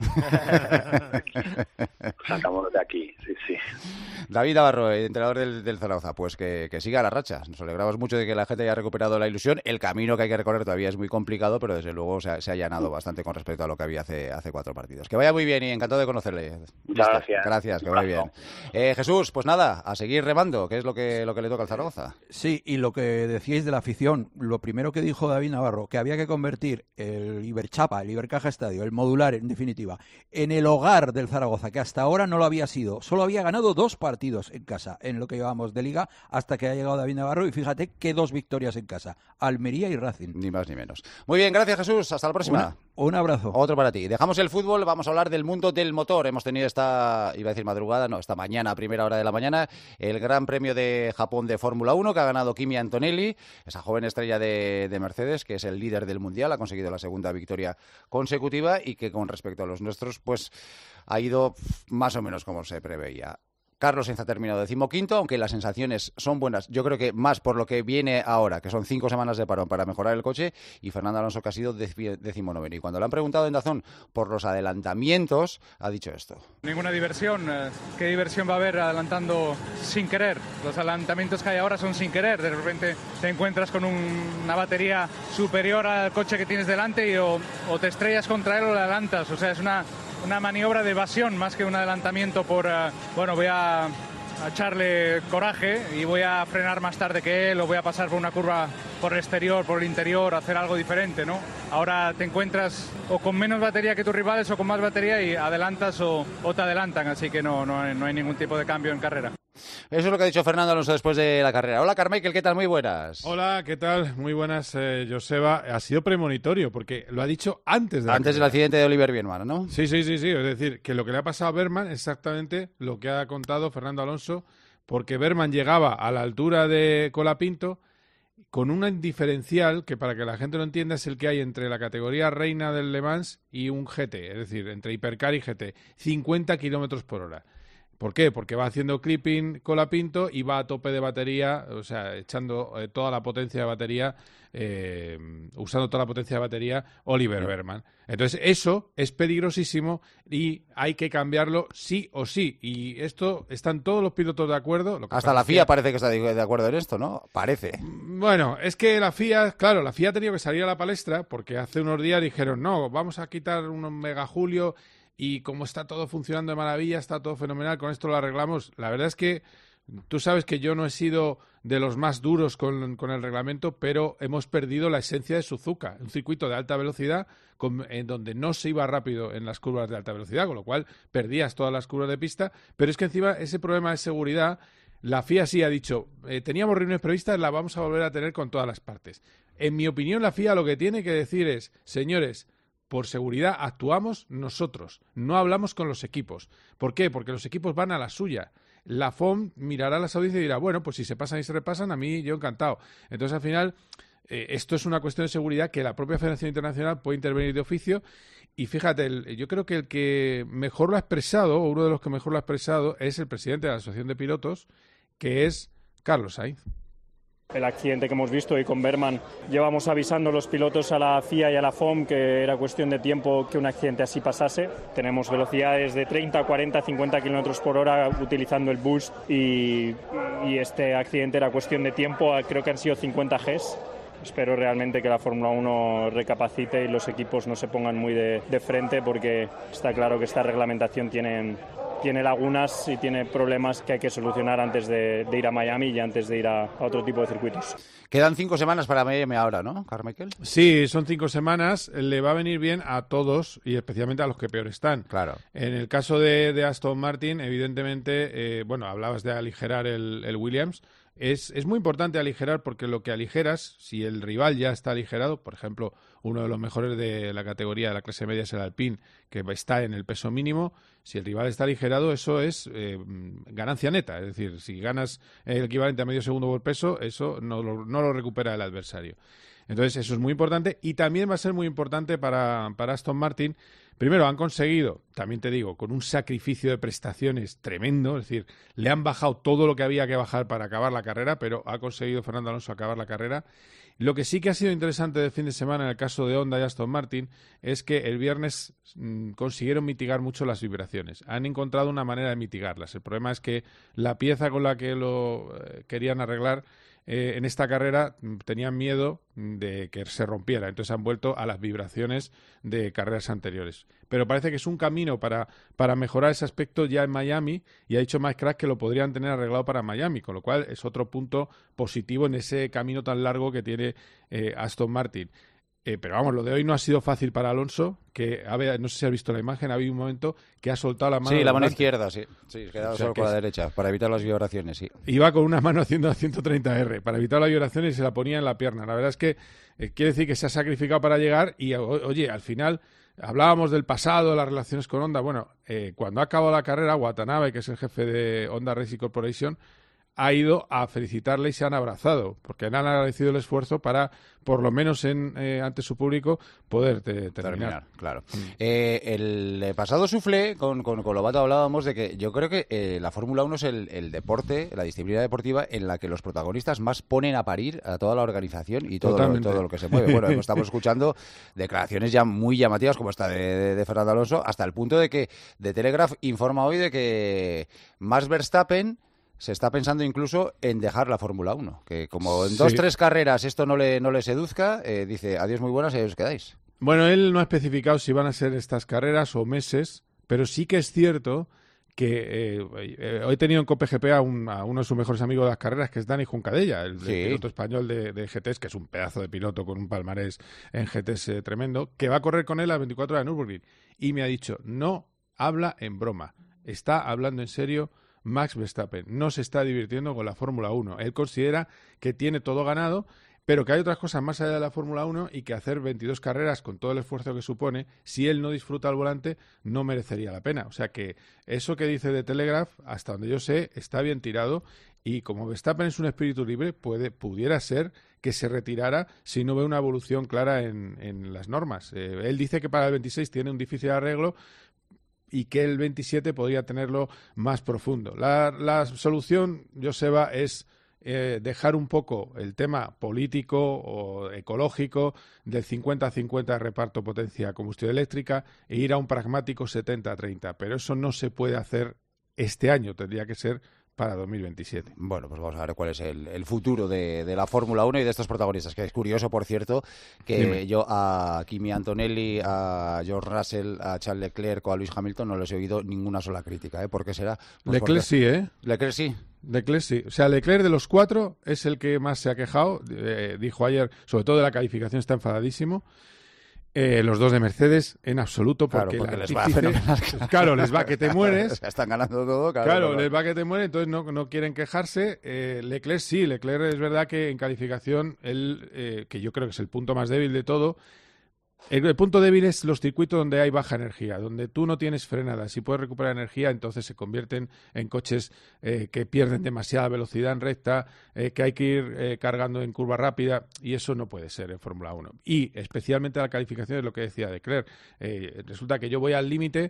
Lo sacamos de aquí, sí. David Navarro, entrenador del Zaragoza, pues que siga la racha. Nos alegramos mucho de que la gente haya recuperado la ilusión. El camino que hay que recorrer todavía es muy complicado, pero desde luego se ha allanado bastante con respecto a lo que había hace 4 partidos. Que vaya muy bien, y encantado de conocerle. Muchas gracias. Gracias, que vaya bien. Jesús, pues nada, a seguir remando, que es lo que le toca al Zaragoza. Sí, y lo que decíais de la afición, lo primero que dijo David Navarro, que había que convertir el Iberchapa, el Ibercaja Estadio, el modular en definitiva, en el hogar del Zaragoza, que hasta ahora no lo había sido. Solo había ganado 2 partidos en casa en lo que llevábamos de Liga, hasta que ha llegado David Navarro, y fíjate que 2 victorias en casa, Almería y Racing. Ni más ni menos. Muy bien, gracias, Jesús, hasta la próxima. Un abrazo. Otro para ti. Dejamos el fútbol, vamos a hablar del mundo del motor. Hemos tenido esta mañana, a primera hora de la mañana, el Gran Premio de Japón de Fórmula 1, que ha ganado Kimi Antonelli, esa joven estrella de Mercedes, que es el líder del Mundial, ha conseguido la segunda victoria consecutiva, y que con respecto a los nuestros, pues ha ido más o menos como se preveía. Carlos Sainz ha terminado 15º, aunque las sensaciones son buenas. Yo creo que más por lo que viene ahora, que son 5 semanas de parón para mejorar el coche, y Fernando Alonso, que ha sido 19º. Y cuando le han preguntado en DAZN por los adelantamientos, ha dicho esto. Ninguna diversión. ¿Qué diversión va a haber adelantando sin querer? Los adelantamientos que hay ahora son sin querer. De repente te encuentras con una batería superior al coche que tienes delante o te estrellas contra él o le adelantas. O sea, es una maniobra de evasión más que un adelantamiento por, voy a echarle coraje y voy a frenar más tarde que él, o voy a pasar por una curva por el exterior, por el interior, hacer algo diferente, ¿no? Ahora te encuentras o con menos batería que tus rivales o con más batería y adelantas o te adelantan, así que no hay ningún tipo de cambio en carrera. Eso es lo que ha dicho Fernando Alonso después de la carrera. Hola, Carmichael, ¿qué tal? Muy buenas. Hola, ¿qué tal? Muy buenas, Joseba. Ha sido premonitorio, porque lo ha dicho antes de la Antes del accidente de Oliver Biermann, ¿no? Sí. Es decir, que lo que le ha pasado a Biermann es exactamente lo que ha contado Fernando Alonso, porque Biermann llegaba a la altura de Colapinto con un diferencial que, para que la gente lo entienda, es el que hay entre la categoría reina del Le Mans y un GT, es decir, entre Hipercar y GT, 50 kilómetros por hora. ¿Por qué? Porque va haciendo clipping Colapinto y va a tope de batería, o sea, echando toda la potencia de batería, usando toda la potencia de batería Oliver Biermann. Entonces, eso es peligrosísimo y hay que cambiarlo sí o sí. Y esto, están todos los pilotos de acuerdo. Hasta la FIA parece que está de acuerdo en esto, ¿no? Parece. Bueno, es que la FIA ha tenido que salir a la palestra, porque hace unos días dijeron, no, vamos a quitar unos megajulio. Y como está todo funcionando de maravilla, está todo fenomenal, con esto lo arreglamos. La verdad es que tú sabes que yo no he sido de los más duros con el reglamento, pero hemos perdido la esencia de Suzuka, un circuito de alta velocidad en donde no se iba rápido en las curvas de alta velocidad, con lo cual perdías todas las curvas de pista. Pero es que encima ese problema de seguridad, la FIA sí ha dicho, teníamos reuniones previstas, la vamos a volver a tener con todas las partes. En mi opinión, la FIA lo que tiene que decir es, señores, por seguridad actuamos nosotros, no hablamos con los equipos. ¿Por qué? Porque los equipos van a la suya. La FOM mirará las audiencias y dirá, bueno, pues si se pasan y se repasan, a mí yo encantado. Entonces, al final, esto es una cuestión de seguridad que la propia Federación Internacional puede intervenir de oficio. Y fíjate, yo creo que el que mejor lo ha expresado, o uno de los que mejor lo ha expresado, es el presidente de la Asociación de Pilotos, que es Carlos Sainz. El accidente que hemos visto y con Biermann llevamos avisando a los pilotos, a la FIA y a la FOM, que era cuestión de tiempo que un accidente así pasase. Tenemos velocidades de 30, 40, 50 kilómetros por hora utilizando el boost y este accidente era cuestión de tiempo. Creo que han sido 50 Gs. Espero realmente que la Fórmula 1 recapacite y los equipos no se pongan muy de frente, porque está claro que esta reglamentación tiene tiene lagunas y tiene problemas que hay que solucionar antes de ir a Miami y antes de ir a otro tipo de circuitos. Quedan 5 semanas para Miami ahora, ¿no, Carmichael? Sí, son 5 semanas. Le va a venir bien a todos y especialmente a los que peor están. Claro. En el caso de Aston Martin, evidentemente, hablabas de aligerar el Williams. Es muy importante aligerar porque lo que aligeras, si el rival ya está aligerado, por ejemplo, uno de los mejores de la categoría de la clase media es el Alpine, que está en el peso mínimo, si el rival está aligerado, eso es ganancia neta. Es decir, si ganas el equivalente a medio segundo por peso, eso no lo recupera el adversario. Entonces, eso es muy importante y también va a ser muy importante para Aston Martin. Primero, han conseguido, también te digo, con un sacrificio de prestaciones tremendo, es decir, le han bajado todo lo que había que bajar para acabar la carrera, pero ha conseguido Fernando Alonso acabar la carrera. Lo que sí que ha sido interesante del fin de semana en el caso de Honda y Aston Martin es que el viernes consiguieron mitigar mucho las vibraciones. Han encontrado una manera de mitigarlas. El problema es que la pieza con la que lo querían arreglar en esta carrera tenían miedo de que se rompiera, entonces han vuelto a las vibraciones de carreras anteriores. Pero parece que es un camino para mejorar ese aspecto ya en Miami, y ha dicho Mike Kraft que lo podrían tener arreglado para Miami, con lo cual es otro punto positivo en ese camino tan largo que tiene Aston Martin. Pero vamos, lo de hoy no ha sido fácil para Alonso, que no sé si has visto la imagen, ha habido un momento que ha soltado la mano. Sí, la mano izquierda, sí. Sí, quedado solo con la derecha, para evitar las vibraciones, sí. Iba con una mano haciendo 130R, para evitar las vibraciones, y se la ponía en la pierna. La verdad es que quiere decir que se ha sacrificado para llegar y, oye, al final hablábamos del pasado, de las relaciones con Honda. Bueno, cuando ha acabado la carrera, Watanabe, que es el jefe de Honda Racing Corporation, ha ido a felicitarle y se han abrazado, porque han agradecido el esfuerzo para, por lo menos ante su público, poder terminar. Claro. El pasado suflé, con Lobato hablábamos de que yo creo que la Fórmula 1 es el deporte, la disciplina deportiva en la que los protagonistas más ponen a parir a toda la organización y todo lo que se mueve. Bueno, estamos escuchando declaraciones ya muy llamativas como esta de Fernando Alonso, hasta el punto de que The Telegraph informa hoy de que Max Verstappen se está pensando incluso en dejar la Fórmula 1, que como en 2-3 carreras esto no le seduzca, dice adiós muy buenas y ahí os quedáis. Bueno, él no ha especificado si van a ser estas carreras o meses, pero sí que es cierto que hoy he tenido en COPE-GP a uno de sus mejores amigos de las carreras, que es Dani Juncadella, el piloto español de GTs, que es un pedazo de piloto con un palmarés en GTs tremendo, que va a correr con él a 24 horas de Nürburgring. Y me ha dicho, no habla en broma, está hablando en serio Max Verstappen, no se está divirtiendo con la Fórmula 1. Él considera que tiene todo ganado, pero que hay otras cosas más allá de la Fórmula 1 y que hacer 22 carreras con todo el esfuerzo que supone, si él no disfruta al volante, no merecería la pena. O sea que eso que dice de Telegraph, hasta donde yo sé, está bien tirado, y como Verstappen es un espíritu libre, pudiera ser que se retirara si no ve una evolución clara en las normas. Él dice que para el 26 tiene un difícil arreglo, y que el 27 podría tenerlo más profundo. La solución, Joseba, es dejar un poco el tema político o ecológico del 50-50 de reparto potencia-combustión eléctrica e ir a un pragmático 70-30. Pero eso no se puede hacer este año, tendría que ser para 2027. Bueno, pues vamos a ver cuál es el futuro de la Fórmula 1 y de estos protagonistas, que es curioso, por cierto, que yo a Kimi Antonelli, a George Russell, a Charles Leclerc o a Lewis Hamilton no les he oído ninguna sola crítica, ¿eh? ¿Por qué será? Pues Leclerc sí, ¿eh? Leclerc sí. Leclerc sí. O sea, Leclerc de los 4 es el que más se ha quejado. Dijo ayer, sobre todo de la calificación, está enfadadísimo. Los dos de Mercedes, en absoluto, porque les va fenomenal. Claro, les va que te mueres. Están ganando todo. Claro, les va que te mueres, entonces no quieren quejarse. Leclerc sí, Leclerc es verdad que en calificación, él, que yo creo que es el punto más débil de todo. El punto débil es los circuitos donde hay baja energía, donde tú no tienes frenadas. Si puedes recuperar energía, entonces se convierten en coches que pierden demasiada velocidad en recta, que hay que ir cargando en curva rápida, y eso no puede ser en Fórmula 1. Y especialmente la calificación es lo que decía Leclerc. Resulta que yo voy al límite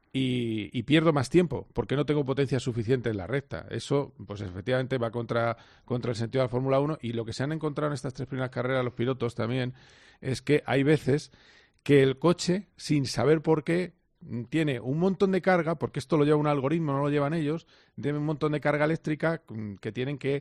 y pierdo más tiempo porque no tengo potencia suficiente en la recta. Eso, pues efectivamente, va contra el sentido de la Fórmula 1, y lo que se han encontrado en estas 3 primeras carreras los pilotos también es que hay veces que el coche, sin saber por qué, tiene un montón de carga, porque esto lo lleva un algoritmo, no lo llevan ellos, tiene un montón de carga eléctrica que tienen que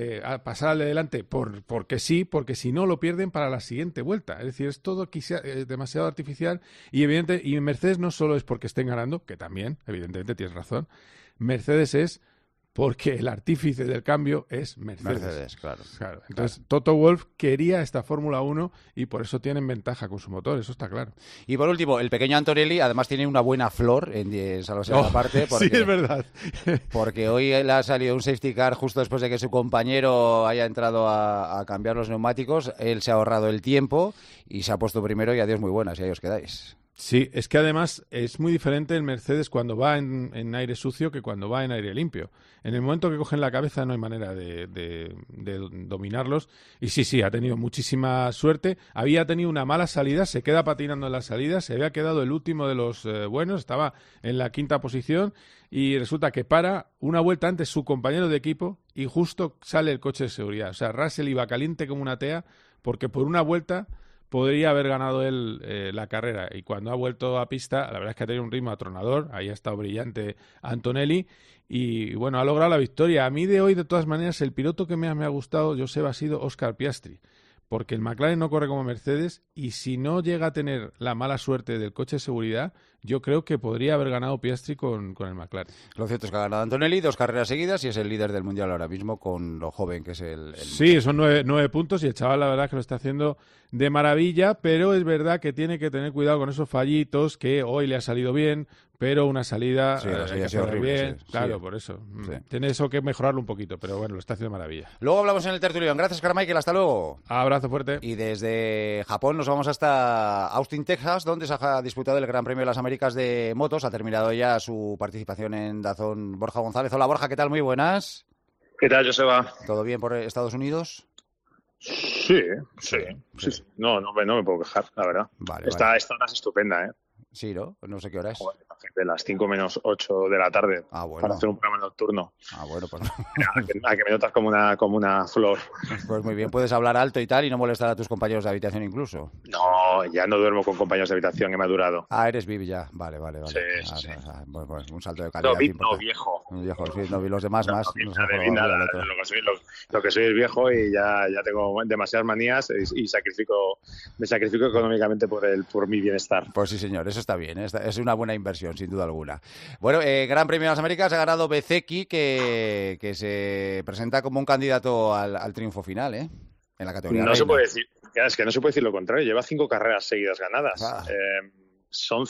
pasar adelante porque sí, porque si no lo pierden para la siguiente vuelta. Es decir, es todo demasiado artificial y evidente, y Mercedes no solo es porque estén ganando, que también, evidentemente tienes razón, Mercedes es porque el artífice del cambio es Mercedes. Claro. Entonces, Toto Wolff quería esta Fórmula 1 y por eso tienen ventaja con su motor, eso está claro. Y por último, el pequeño Antonelli además tiene una buena flor en salvación aparte. Sí, es verdad. Porque hoy le ha salido un safety car justo después de que su compañero haya entrado a cambiar los neumáticos. Él se ha ahorrado el tiempo y se ha puesto primero y adiós muy buenas, y ahí os quedáis. Sí, es que además es muy diferente el Mercedes cuando va en aire sucio que cuando va en aire limpio. En el momento que cogen la cabeza no hay manera de dominarlos. Y sí, ha tenido muchísima suerte. Había tenido una mala salida, se queda patinando en la salida, se había quedado el último de los buenos, estaba en la 5ª posición y resulta que para una vuelta antes su compañero de equipo y justo sale el coche de seguridad. O sea, Russell iba caliente como una tea porque por una vuelta podría haber ganado él la carrera, y cuando ha vuelto a pista, la verdad es que ha tenido un ritmo atronador, ahí ha estado brillante Antonelli, y bueno, ha logrado la victoria. A mí de hoy, de todas maneras, el piloto que más me ha gustado, Joseba, ha sido Oscar Piastri, porque el McLaren no corre como Mercedes, y si no llega a tener la mala suerte del coche de seguridad, yo creo que podría haber ganado Piastri con el McLaren. Lo cierto es que ha ganado Antonelli 2 carreras seguidas y es el líder del Mundial ahora mismo con lo joven que es el Sí, son 9 puntos y el chaval la verdad es que lo está haciendo de maravilla, pero es verdad que tiene que tener cuidado con esos fallitos, que hoy le ha salido bien, pero una salida ha sido horrible, bien. Sí. Claro, por eso. Sí. Tiene eso que mejorarlo un poquito, pero bueno, lo está haciendo de maravilla. Luego hablamos en el tertulión. Gracias, Carmichael. Hasta luego. Abrazo fuerte. Y desde Japón nos vamos hasta Austin, Texas, donde se ha disputado el Gran Premio de las Américas de motos. Ha terminado ya su participación en DAZN Borja González. Hola, Borja, ¿qué tal? Muy buenas. ¿Qué tal, Joseba? ¿Todo bien por Estados Unidos? Sí. No me puedo quejar, la verdad. Esta hora es estupenda, ¿eh? Sí, ¿no? No sé qué hora es. Joder, de las 5 menos 8 de la tarde. Bueno. Para hacer un programa nocturno. Bueno, pues a que me notas como una flor. Pues muy bien, puedes hablar alto y tal y no molestar a tus compañeros de habitación incluso. No, ya no duermo con compañeros de habitación, he madurado. Eres VIP ya. Vale. Sí. Bueno, un salto de calidad. No, VIP no, viejo. Viejo, sí, no, los demás más. Lo que soy es viejo y ya tengo demasiadas manías y me sacrifico económicamente por mi bienestar. Pues sí, señor, eso está bien, es una buena inversión, sin duda alguna. Bueno, Gran Premio de las Américas ha ganado Bezzecchi, que se presenta como un candidato al triunfo final, en la categoría. No se puede decir, es que no se puede decir lo contrario, lleva 5 carreras seguidas ganadas. Son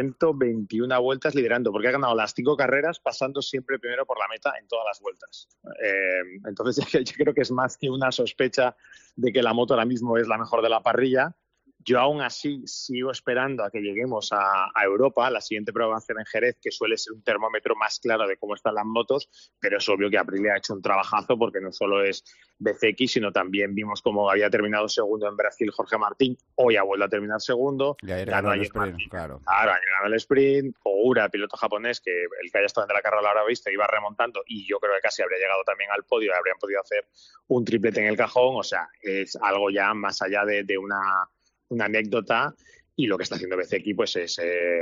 121 vueltas liderando, porque ha ganado las 5 carreras pasando siempre primero por la meta en todas las vueltas. Entonces yo creo que es más que una sospecha de que la moto ahora mismo es la mejor de la parrilla. Yo aún así sigo esperando a que lleguemos a Europa. La siguiente prueba va a ser en Jerez, que suele ser un termómetro más claro de cómo están las motos, pero es obvio que Aprilia ha hecho un trabajazo porque no solo es Bezzecchi, sino también vimos cómo había terminado segundo en Brasil Jorge Martín, hoy ha vuelto a terminar segundo. Y ayer ganó el sprint, claro. Ayer ganó el sprint. Oura, piloto japonés, que el que haya estado en la carrera lo habrá visto, iba remontando y yo creo que casi habría llegado también al podio y habrían podido hacer un triplete en el cajón. O sea, es algo ya más allá de una anécdota, y lo que está haciendo Bezzecchi pues es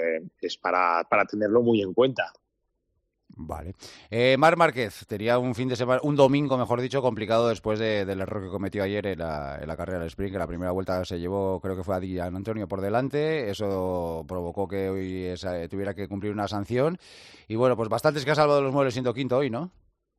para tenerlo muy en cuenta. Vale. Marc Márquez tenía un fin de semana, un domingo, mejor dicho, complicado después del error que cometió ayer en la carrera del sprint, que la primera vuelta se llevó, creo que fue a Di Antonio por delante. Eso provocó que hoy tuviera que cumplir una sanción. Y bueno, pues bastantes que ha salvado los muebles siendo quinto hoy, ¿no?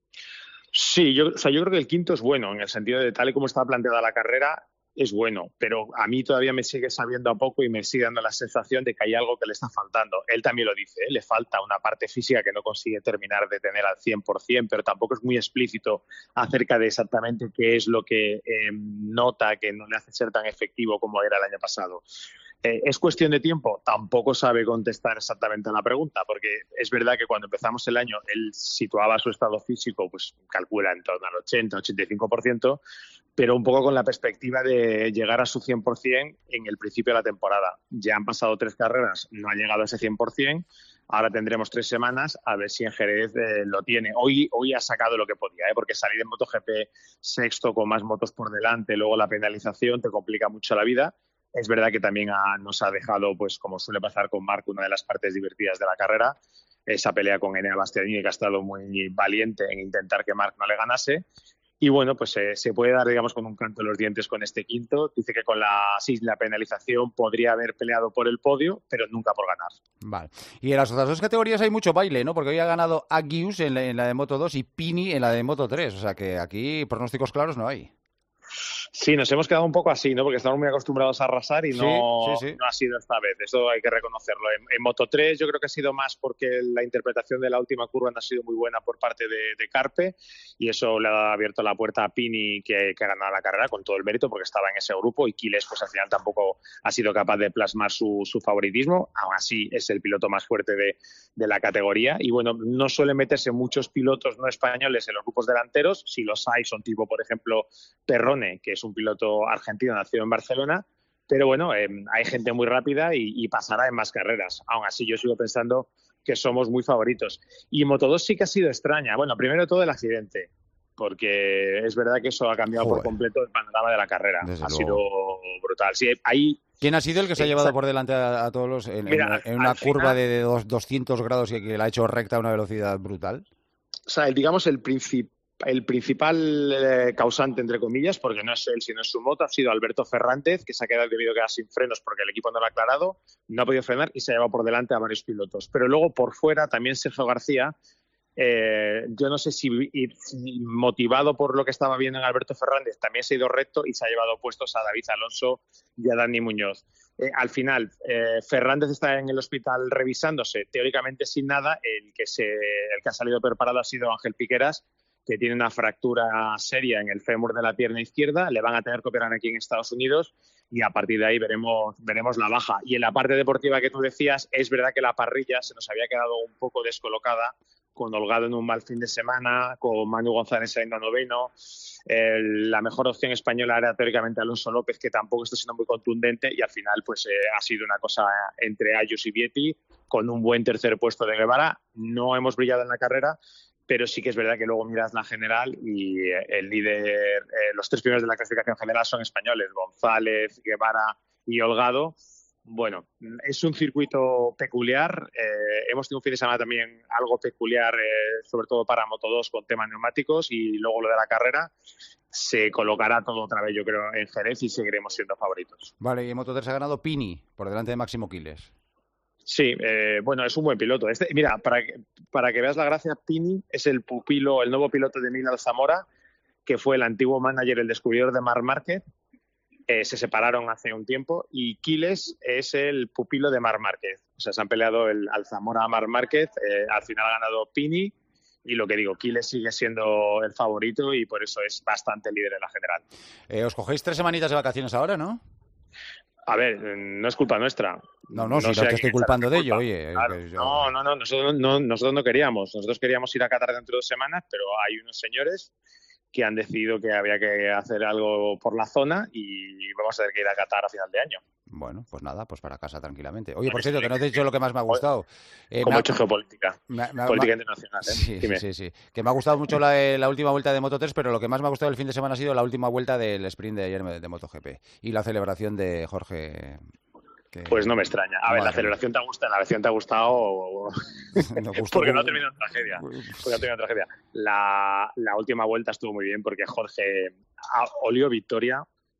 Sí, yo creo que el quinto es bueno, en el sentido de tal y como estaba planteada la carrera, es bueno, pero a mí todavía me sigue sabiendo a poco y me sigue dando la sensación de que hay algo que le está faltando. Él también lo dice, le falta una parte física que no consigue terminar de tener al 100%, pero tampoco es muy explícito acerca de exactamente qué es lo que nota que no le hace ser tan efectivo como era el año pasado. ¿Es cuestión de tiempo? Tampoco sabe contestar exactamente a la pregunta, porque es verdad que cuando empezamos el año él situaba su estado físico, pues calcula en torno al 80-85%, pero un poco con la perspectiva de llegar a su 100% en el principio de la temporada. Ya han pasado 3 carreras, no ha llegado a ese 100%, ahora tendremos 3 semanas a ver si en Jerez lo tiene. Hoy ha sacado lo que podía, porque salir en MotoGP sexto con más motos por delante, luego la penalización te complica mucho la vida. Es verdad que también nos ha dejado, pues como suele pasar con Marc, una de las partes divertidas de la carrera, esa pelea con Enea Bastianini, que ha estado muy valiente en intentar que Marc no le ganase. Y bueno, pues se puede dar, digamos, con un canto en los dientes con este quinto. Dice que con la penalización podría haber peleado por el podio, pero nunca por ganar. Vale. Y en las otras dos categorías hay mucho baile, ¿no? Porque hoy ha ganado Agius en la de Moto 2 y Pini en la de Moto 3. O sea que aquí pronósticos claros no hay. Sí, nos hemos quedado un poco así, ¿no? Porque estamos muy acostumbrados a arrasar y no ha sido esta vez. Eso hay que reconocerlo. En Moto 3 yo creo que ha sido más porque la interpretación de la última curva no ha sido muy buena por parte de Carpe y eso le ha abierto la puerta a Pini, que ha ganado la carrera con todo el mérito porque estaba en ese grupo, y Quiles pues al final tampoco ha sido capaz de plasmar su favoritismo. Aún así es el piloto más fuerte de la categoría y bueno, no suelen meterse muchos pilotos no españoles en los grupos delanteros. Si los hay son tipo, por ejemplo, Perrone, que es un piloto argentino nacido en Barcelona, pero bueno, hay gente muy rápida y pasará en más carreras. Aún así, yo sigo pensando que somos muy favoritos. Y Moto 2 sí que ha sido extraña. Bueno, primero de todo el accidente, porque es verdad que eso ha cambiado por completo el panorama de la carrera. Ha sido brutal. Sí, ¿Quién ha sido el que se ha llevado por delante a todos los en una curva de 200 grados y que la ha hecho recta a una velocidad brutal? O sea, digamos el principal causante, entre comillas, porque no es él, sino es su moto, ha sido Alberto Fernández, que se ha debido quedar sin frenos porque el equipo no lo ha aclarado, no ha podido frenar y se ha llevado por delante a varios pilotos. Pero luego, por fuera, también Sergio García, yo no sé si motivado por lo que estaba viendo en Alberto Fernández, también se ha ido recto y se ha llevado puestos a David Alonso y a Dani Muñoz. Al final, Fernández está en el hospital revisándose, teóricamente sin nada. El que ha salido preparado ha sido Ángel Piqueras, que tiene una fractura seria en el fémur de la pierna izquierda. Le van a tener que operar aquí en Estados Unidos y a partir de ahí veremos la baja. Y en la parte deportiva que tú decías, es verdad que la parrilla se nos había quedado un poco descolocada, con Holgado en un mal fin de semana, con Manu González saliendo noveno. La mejor opción española era teóricamente Alonso López, que tampoco está siendo muy contundente, y al final pues ha sido una cosa entre Ayus y Vietti, con un buen tercer puesto de Guevara. No hemos brillado en la carrera, pero sí que es verdad que luego miras la general y el líder, los tres primeros de la clasificación general son españoles, González, Guevara y Holgado. Bueno, es un circuito peculiar. Hemos tenido un fin de semana también algo peculiar, sobre todo para Moto 2 con temas neumáticos, y luego lo de la carrera. Se colocará todo otra vez, yo creo, en Jerez y seguiremos siendo favoritos. Vale, y en Moto 3 ha ganado Pini, por delante de Máximo Quiles. Sí, bueno, es un buen piloto. Mira, para que veas la gracia, Pini es el nuevo piloto de Miguel Zamora, que fue el antiguo manager, el descubridor de Marc Márquez. Se separaron hace un tiempo, y Quiles es el pupilo de Marc Márquez. O sea, se han peleado al Zamora a Marc Márquez, al final ha ganado Pini, y lo que digo, Quiles sigue siendo el favorito y por eso es bastante líder en la general. Os cogéis 3 semanitas de vacaciones ahora, ¿no? A ver, no es culpa nuestra. No, si no te estoy culpando de ello, oye. Claro. No, nosotros no queríamos. Nosotros queríamos ir a Qatar dentro de 2 semanas, pero hay unos señores que han decidido que había que hacer algo por la zona y vamos a tener que ir a Qatar a final de año. Bueno, pues nada, pues para casa tranquilamente. Oye, por cierto, que no te he dicho lo que más me ha gustado. Como he hecho geopolítica, política internacional. Sí. Que me ha gustado mucho la última vuelta de Moto 3, pero lo que más me ha gustado el fin de semana ha sido la última vuelta del sprint de ayer de MotoGP y la celebración de Jorge. Pues no me extraña. A ver, la celebración te ha gustado porque no ha terminado en tragedia. La última vuelta estuvo muy bien porque Jorge olió victoria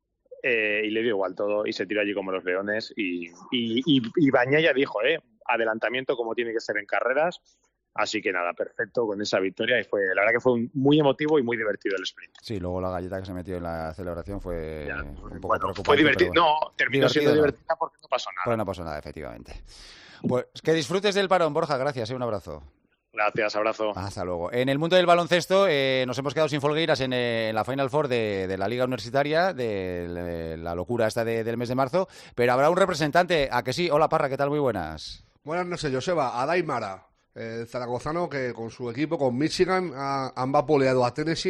y le dio igual todo y se tiró allí como los leones y Bagnaia dijo, adelantamiento como tiene que ser en carreras. Así que nada, perfecto con esa victoria y la verdad que fue muy emotivo y muy divertido el sprint. Sí, luego la galleta que se metió en la celebración fue un poco preocupante. Fue divertido, terminó siendo divertida porque no pasó nada. Pues no pasó nada, efectivamente. Pues que disfrutes del parón, Borja, gracias, un abrazo. Gracias, abrazo. Hasta luego. En el mundo del baloncesto nos hemos quedado sin Folgueiras en la Final Four de la Liga Universitaria, de la locura esta del mes de marzo, pero habrá un representante, ¿a que sí? Hola, Parra, ¿qué tal? Muy buenas. Buenas noches, Joseba. Adai Mara. El zaragozano que con su equipo, con Michigan, han vapuleado a Tennessee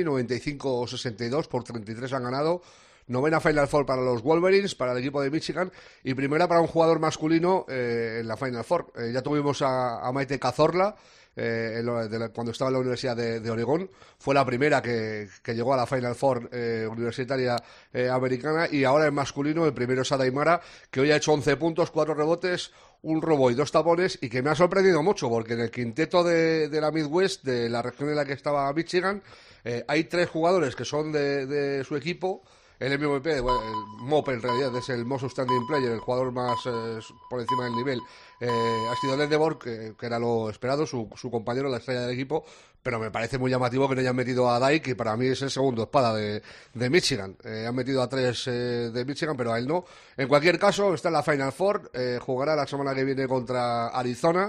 95-62, por 33 han ganado. 9ª Final Four para los Wolverines, para el equipo de Michigan, y primera para un jugador masculino en la Final Four. Ya tuvimos a Maite Cazorla, cuando estaba en la Universidad de Oregón. Fue la primera que llegó a la Final Four universitaria americana, y ahora en masculino el primero es Adaimara, que hoy ha hecho 11 puntos, 4 rebotes, un robo y 2 tapones, y que me ha sorprendido mucho porque en el quinteto de la Midwest, de la región en la que estaba Michigan, hay 3 jugadores que son de su equipo. El MVP, el MOP en realidad es el Most Outstanding Player, el jugador más por encima del nivel. Ha sido Lendevor, que era lo esperado, su compañero, la estrella del equipo, pero me parece muy llamativo que no hayan metido a Dye, que para mí es el segundo espada de Michigan. Han metido a 3 de Michigan, pero a él no. En cualquier caso, está en la Final Four, jugará la semana que viene contra Arizona,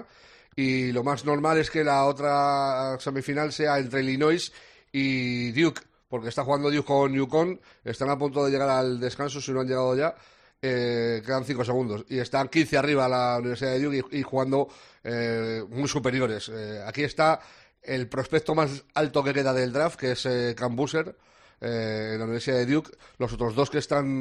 y lo más normal es que la otra semifinal sea entre Illinois y Duke, porque está jugando Duke con UConn, están a punto de llegar al descanso, si no han llegado ya, quedan 5 segundos, y están 15 arriba la Universidad de Duke y jugando muy superiores. Aquí está el prospecto más alto que queda del draft, que es Cam Boozer, en la Universidad de Duke. Los otros 2 que están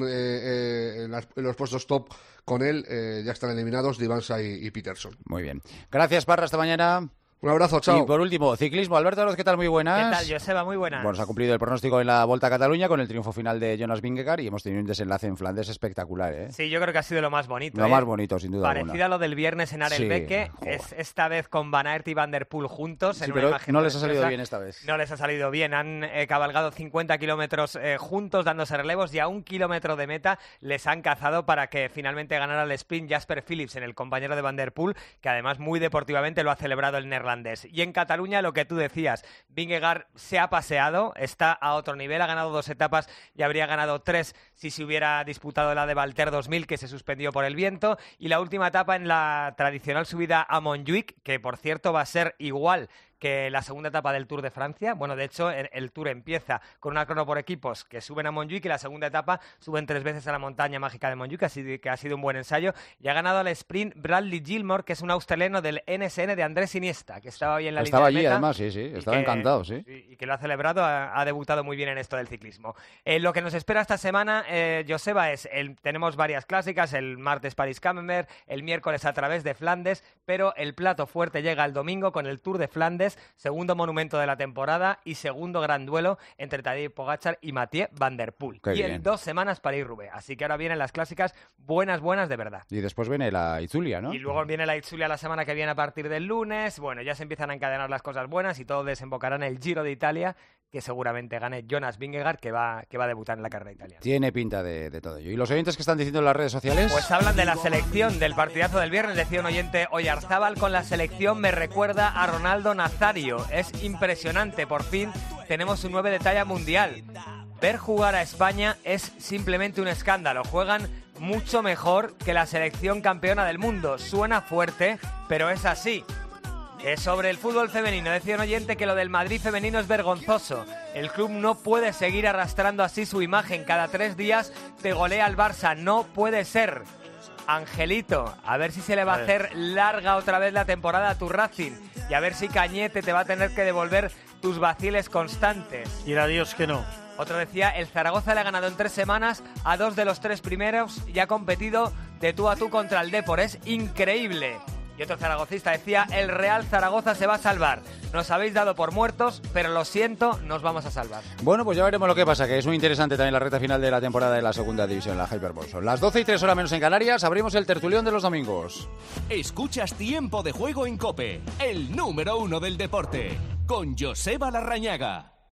en los puestos top con él ya están eliminados, Divansa y Peterson. Muy bien. Gracias, Parra, hasta mañana. Un abrazo, chao. Y por último, ciclismo. Alberto Oroz, ¿qué tal? Muy buenas. ¿Qué tal, Joseba? Muy buenas. Bueno, se ha cumplido el pronóstico en la Volta a Cataluña con el triunfo final de Jonas Vingegaard, y hemos tenido un desenlace en Flandes espectacular, ¿eh? Sí, yo creo que ha sido lo más bonito. Lo más bonito, sin duda Parecido alguna. a lo del viernes en Arelbeque, es esta vez con Van Aert y Van der Poel juntos. Sí, en pero una imagen no les ha salido preciosa. bien esta vez. No les ha salido bien. Han cabalgado 50 kilómetros juntos, dándose relevos, y a 1 kilómetro de meta les han cazado para que finalmente ganara el sprint Jasper Philipsen, el compañero de Van der Poel, que además muy deportivamente lo ha celebrado el neerlandés. Y en Cataluña, lo que tú decías, Vingegaard se ha paseado, está a otro nivel, ha ganado 2 etapas y habría ganado 3 si se hubiera disputado la de Valter 2000, que se suspendió por el viento, y la última etapa en la tradicional subida a Montjuïc, que por cierto va a ser igual que la segunda etapa del Tour de Francia. Bueno, de hecho, el Tour empieza con una crono por equipos que suben a Montjuïc, y la segunda etapa suben 3 veces a la montaña mágica de Montjuïc, así que ha sido un buen ensayo. Y ha ganado al sprint Bradley Gilmore, que es un australiano del NSN de Andrés Iniesta, que estaba ahí en la línea de meta. Estaba allí, además, sí, estaba encantado, sí. Y que lo ha celebrado, ha debutado muy bien en esto del ciclismo. Lo que nos espera esta semana, Joseba, tenemos varias clásicas, el martes París-Camembert, el miércoles a través de Flandes, pero el plato fuerte llega el domingo con el Tour de Flandes, segundo monumento de la temporada y segundo gran duelo entre Tadej Pogačar y Mathieu Van der Poel. Qué y bien. en 2 semanas París-Roubaix. Así que ahora vienen las clásicas buenas de verdad. Y después viene la Itzulia, ¿no? Y luego viene la Itzulia la semana que viene a partir del lunes. Bueno, ya se empiezan a encadenar las cosas buenas y todo desembocará en el Giro de Italia, que seguramente gane Jonas Vingegaard, que va a debutar en la carrera italiana. Tiene pinta de todo ello. ¿Y los oyentes que están diciendo en las redes sociales? Pues hablan de la selección, del partidazo del viernes. Decía un oyente, Oyarzábal con la selección me recuerda a Ronaldo Nazario. Es impresionante, por fin tenemos un 9 de talla mundial. Ver jugar a España es simplemente un escándalo. Juegan mucho mejor que la selección campeona del mundo. Suena fuerte, pero es así. Sobre el fútbol femenino, decía un oyente que lo del Madrid femenino es vergonzoso. El club no puede seguir arrastrando así su imagen. Cada 3 días te golea al Barça. No puede ser. Angelito, a ver si se le va a hacer larga otra vez la temporada a tu Racing. Y a ver si Cañete te va a tener que devolver tus vaciles constantes. Y era Dios que no. Otro decía, el Zaragoza le ha ganado en 3 semanas a 2 de los 3 primeros y ha competido de tú a tú contra el Depor. Es increíble. Y otro zaragocista decía, el Real Zaragoza se va a salvar. Nos habéis dado por muertos, pero lo siento, nos vamos a salvar. Bueno, pues ya veremos lo que pasa, que es muy interesante también la recta final de la temporada de la segunda división, la Hyperbolson. Las 12:03 menos en Canarias, abrimos el tertulión de los domingos. Escuchas Tiempo de Juego en COPE, el número 1 del deporte, con Joseba Larrañaga.